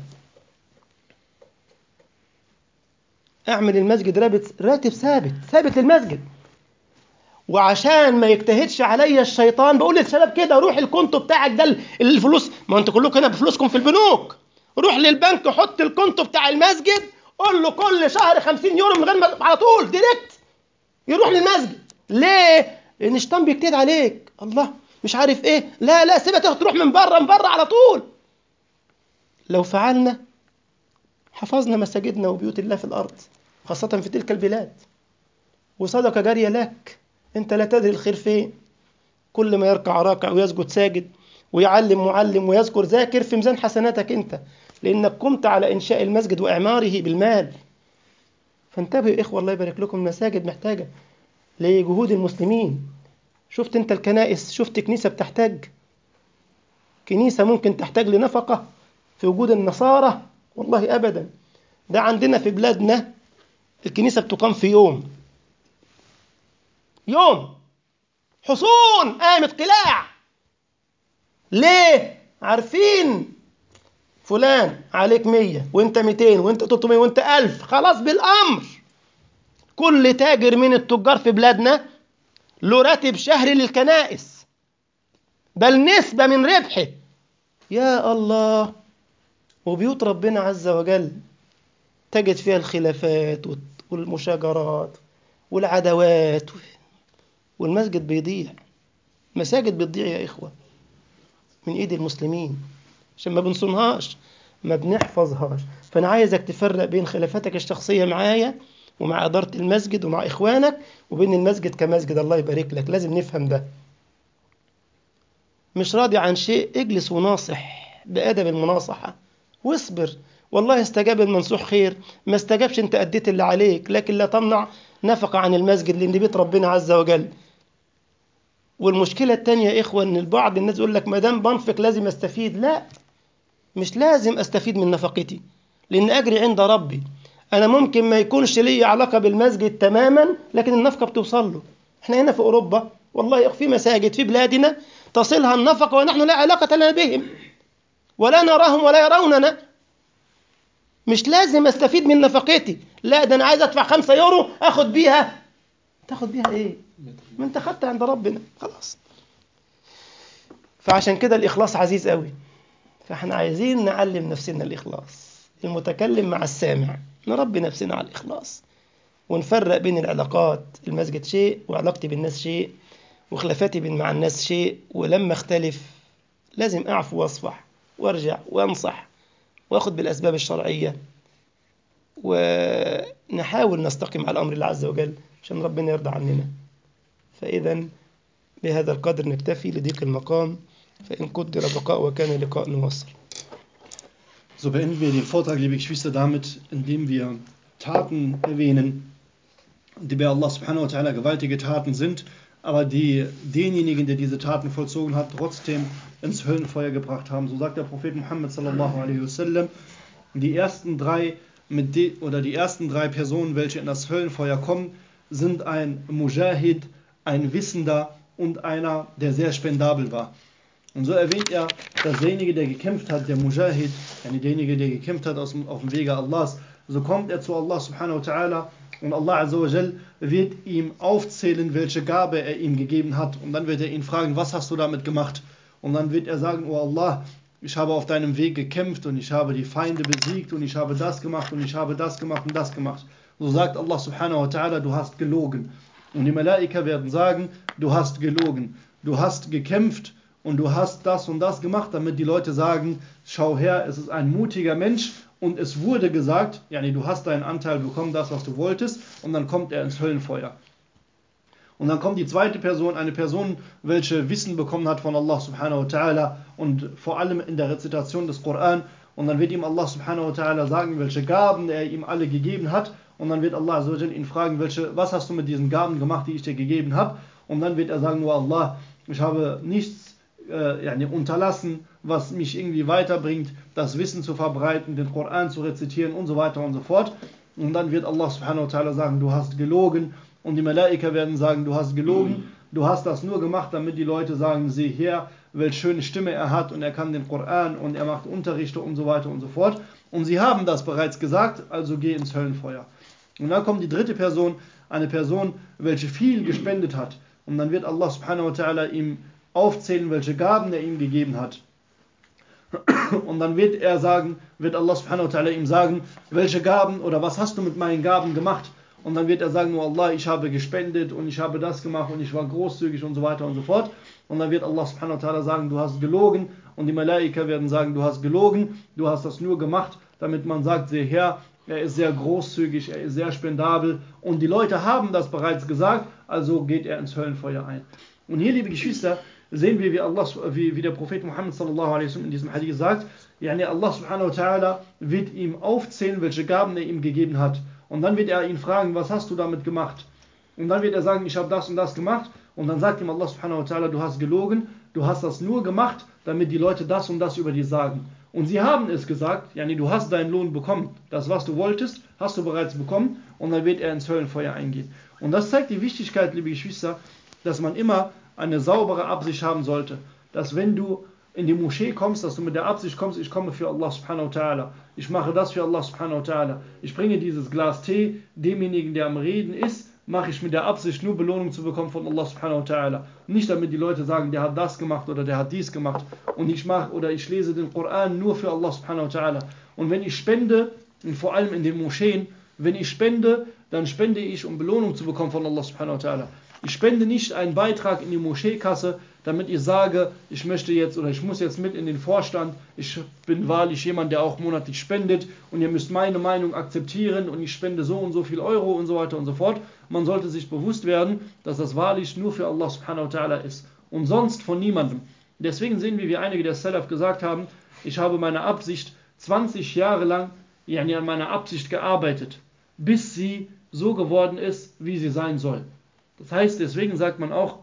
اعمل المسجد راتب راتب ثابت ثابت للمسجد، وعشان ما يجتهدش عليا الشيطان بقول للشباب كده روح الكونتو بتاعك ده الفلوس، ما انتوا كلكم هنا بفلوسكم في البنوك، روح للبنك حط الكونتو بتاع المسجد قول له كل شهر خمسين يورو من غير ما على طول ديركت يروح للمسجد. ليه؟ لان الشيطان بيجتهد عليك. الله مش عارف ايه، لا لا سيبها تروح من بره من بره على طول. لو فعلنا حفظنا مساجدنا وبيوت الله في الأرض خاصة في تلك البلاد، وصدقة جارية لك. أنت لا تدري الخير فين. كل ما يركع راكع ويسجد ساجد ويعلم معلم ويذكر ذاكر في ميزان حسناتك أنت، لأنك قمت على إنشاء المسجد وإعماره بالمال. فانتبهوا يا إخوة الله يبارك لكم، المساجد محتاجة لجهود المسلمين. شفت أنت الكنائس، شفت كنيسة بتحتاج، كنيسة ممكن تحتاج لنفقة في وجود النصارى؟ والله أبدا. ده عندنا في بلادنا الكنيسة بتقام في يوم يوم حصون قامت قلاع. ليه؟ عارفين فلان عليك مية وانت ميتين وانت تلتمية وانت ألف، خلاص بالأمر. كل تاجر من التجار في بلادنا له راتب شهري للكنائس، بل نسبة من ربحه. يا الله. وبيوت ربنا عز وجل تجد فيها الخلافات والمشاجرات والعداوات، والمسجد بيضيع. مساجد بتضيع يا إخوة من إيد المسلمين عشان ما بنصونهاش ما بنحفظهاش. فأنا عايزك تفرق بين خلافاتك الشخصية معايا ومع إدارة المسجد ومع إخوانك وبين المسجد كمسجد. الله يبارك لك، لازم نفهم ده. مش راضي عن شيء اجلس وناصح بأدب المناصحة واصبر، والله استجاب المنصوح خير، ما استجابش انت أديت اللي عليك، لكن لا تمنع نفقة عن المسجد لأن بيت ربنا عز وجل. والمشكلة التانية يا إخوة أن البعض الناس يقول لك ما دام بنفق لازم أستفيد. لا، مش لازم أستفيد من نفقتي لأن أجري عند ربي. أنا ممكن ما يكونش لي علاقة بالمسجد تماما لكن النفقة بتوصل له. إحنا هنا في أوروبا والله في مساجد في بلادنا تصلها النفقة ونحن لا علاقة لنا بهم ولا نراهم ولا يروننا. مش لازم أستفيد من نفقتي، لا ده أنا عايز أدفع خمسة يورو أخد بيها. تاخد بيها إيه؟ ما أنت خدت عند ربنا خلاص. فعشان كده الإخلاص عزيز قوي. فاحنا عايزين نعلم نفسنا الإخلاص، المتكلم مع السامع، نربي نفسنا على الإخلاص ونفرق بين العلاقات. المسجد شيء وعلاقتي بالناس شيء وخلافاتي بين مع الناس شيء، ولما اختلف لازم أعفو واصفح وارجع وانصح واخد بالأسباب الشرعية. و نحاول نستقيم على أمر الله عز وجل عشان ربنا يرضى عننا. فإذا بهذا القدر نكتفي لضيق المقام، فإن قدر بقاء وكان لقاء نواصل. So beenden wir den Vortrag, liebe Geschwister, damit, indem wir Taten erwähnen, die bei Allah subhanahu wa ta'ala gewaltige Taten sind, aber die denjenigen, der diese Taten vollzogen hat, trotzdem ins Höllenfeuer gebracht haben. So sagt der Prophet Muhammad sallallahu alaihi wasallam, die ersten drei mit de, oder die ersten drei Personen, welche in das Höllenfeuer kommen, sind ein Mujahid, ein Wissender und einer, der sehr spendabel war. Und so erwähnt er, dass derjenige, der gekämpft hat, der Mujahid, yani derjenige, der gekämpft hat aus dem, auf dem Wege Allahs, so kommt er zu Allah subhanahu wa ta'ala und Allah azza wa jal wird ihm aufzählen, welche Gabe er ihm gegeben hat. Und dann wird er ihn fragen, was hast du damit gemacht? Und dann wird er sagen, oh Allah, ich habe auf deinem Weg gekämpft und ich habe die Feinde besiegt und ich habe das gemacht und ich habe das gemacht und das gemacht. So sagt Allah subhanahu wa ta'ala, du hast gelogen. Und die Malaika werden sagen, du hast gelogen, du hast gekämpft und du hast das und das gemacht, damit die Leute sagen, schau her, es ist ein mutiger Mensch und es wurde gesagt, yani du hast deinen Anteil bekommen, das was du wolltest, und dann kommt er ins Höllenfeuer. Und dann kommt die zweite Person, eine Person, welche Wissen bekommen hat von Allah subhanahu wa ta'ala und vor allem in der Rezitation des Koran, und dann wird ihm Allah subhanahu wa ta'ala sagen, welche Gaben er ihm alle gegeben hat, und dann wird Allah azza wa jal ihn fragen, welche, was hast du mit diesen Gaben gemacht, die ich dir gegeben habe, und dann wird er sagen, oh Allah, ich habe nichts äh, ja, unterlassen, was mich irgendwie weiterbringt, das Wissen zu verbreiten, den Koran zu rezitieren und so weiter und so fort. Und dann wird Allah subhanahu wa ta'ala sagen, du hast gelogen, und die Malaika werden sagen, du hast gelogen, du hast das nur gemacht, damit die Leute sagen, sieh her, welche schöne Stimme er hat und er kann den Koran und er macht Unterrichte und so weiter und so fort. Und sie haben das bereits gesagt, also geh ins Höllenfeuer. Und dann kommt die dritte Person, eine Person, welche viel gespendet hat. Und dann wird Allah subhanahu wa ta'ala ihm aufzählen, welche Gaben er ihm gegeben hat. Und dann wird er sagen, wird Allah subhanahu wa ta'ala ihm sagen, welche Gaben oder was hast du mit meinen Gaben gemacht? Und dann wird er sagen, oh Allah, ich habe gespendet und ich habe das gemacht und ich war großzügig und so weiter und so fort. Und dann wird Allah subhanahu wa ta'ala sagen, du hast gelogen, und die Malaika werden sagen, du hast gelogen, du hast das nur gemacht, damit man sagt, sehe her, er ist sehr großzügig, er ist sehr spendabel, und die Leute haben das bereits gesagt, also geht er ins Höllenfeuer ein. Und hier, liebe Geschwister, sehen wir, wie, Allah, wie, wie der Prophet Muhammad sallallahu alaihi wasallam in diesem Hadith sagt, yani Allah subhanahu wa ta'ala wird ihm aufzählen, welche Gaben er ihm gegeben hat. Und dann wird er ihn fragen, was hast du damit gemacht? Und dann wird er sagen, ich habe das und das gemacht. Und dann sagt ihm Allah subhanahu wa ta'ala, du hast gelogen, du hast das nur gemacht, damit die Leute das und das über dich sagen. Und sie haben es gesagt, yani du hast deinen Lohn bekommen. Das, was du wolltest, hast du bereits bekommen. Und dann wird er ins Höllenfeuer eingehen. Und das zeigt die Wichtigkeit, liebe Geschwister, dass man immer eine saubere Absicht haben sollte. Dass wenn du in die Moschee kommst, dass du mit der Absicht kommst, ich komme für Allah subhanahu wa ta'ala. Ich mache das für Allah subhanahu wa ta'ala. Ich bringe dieses Glas Tee demjenigen, der am Reden ist, mache ich mit der Absicht, nur Belohnung zu bekommen von Allah subhanahu wa ta'ala. Nicht damit die Leute sagen, der hat das gemacht oder der hat dies gemacht. Und ich mache oder ich lese den Koran nur für Allah subhanahu wa ta'ala. Und wenn ich spende, und vor allem in den Moscheen, wenn ich spende, dann spende ich, um Belohnung zu bekommen von Allah subhanahu wa ta'ala. Ich spende nicht einen Beitrag in die Moscheekasse, damit ich sage, ich möchte jetzt oder ich muss jetzt mit in den Vorstand, ich bin wahrlich jemand, der auch monatlich spendet und ihr müsst meine Meinung akzeptieren und ich spende so und so viel Euro und so weiter und so fort. Man sollte sich bewusst werden, dass das wahrlich nur für Allah subhanahu wa ta'ala ist und sonst von niemandem. Deswegen sehen wir, wie einige der Salaf gesagt haben, ich habe meine Absicht zwanzig Jahre lang yani an meiner Absicht gearbeitet, bis sie so geworden ist, wie sie sein soll. Das heißt, deswegen sagt man auch,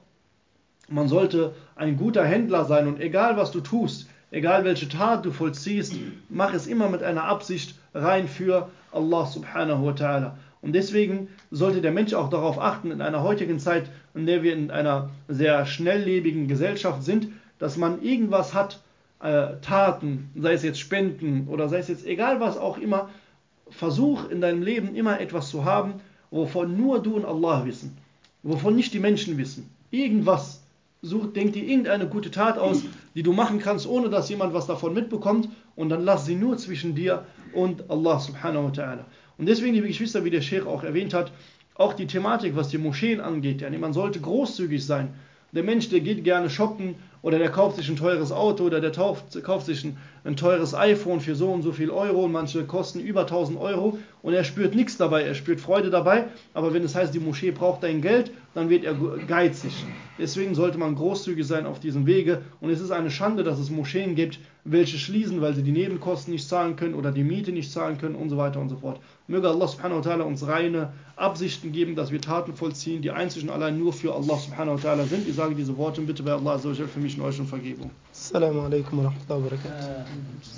man sollte ein guter Händler sein und egal was du tust, egal welche Tat du vollziehst, mach es immer mit einer Absicht rein für Allah subhanahu wa ta'ala. Und deswegen sollte der Mensch auch darauf achten, in einer heutigen Zeit, in der wir in einer sehr schnelllebigen Gesellschaft sind, dass man irgendwas hat, äh, Taten, sei es jetzt Spenden oder sei es jetzt egal was auch immer, versuch in deinem Leben immer etwas zu haben, wovon nur du und Allah wissen, wovon nicht die Menschen wissen. Irgendwas. Such, denk dir irgendeine gute Tat aus, die du machen kannst, ohne dass jemand was davon mitbekommt, und dann lass sie nur zwischen dir und Allah subhanahu wa ta'ala. Und deswegen, liebe Geschwister, wie der Sheikh auch erwähnt hat, auch die Thematik, was die Moscheen angeht, ja, man sollte großzügig sein. Der Mensch, der geht gerne shoppen oder der kauft sich ein teures Auto oder der kauft, kauft sich ein, ein teures iPhone für so und so viel Euro und manche kosten über tausend Euro und er spürt nichts dabei, er spürt Freude dabei, aber wenn es heißt, die Moschee braucht dein Geld, dann wird er geizig. Deswegen sollte man großzügig sein auf diesem Wege und es ist eine Schande, dass es Moscheen gibt, welche schließen, weil sie die Nebenkosten nicht zahlen können oder die Miete nicht zahlen können und so weiter und so fort. Möge Allah subhanahu wa ta'ala uns reine Absichten geben, dass wir Taten vollziehen, die einzig und allein nur für Allah subhanahu wa ta'ala sind. Ich sage diese Worte bitte bei Allah für mich und euch um Vergebung. Assalamu alaikum wa rahmatullahi wa barakatuh.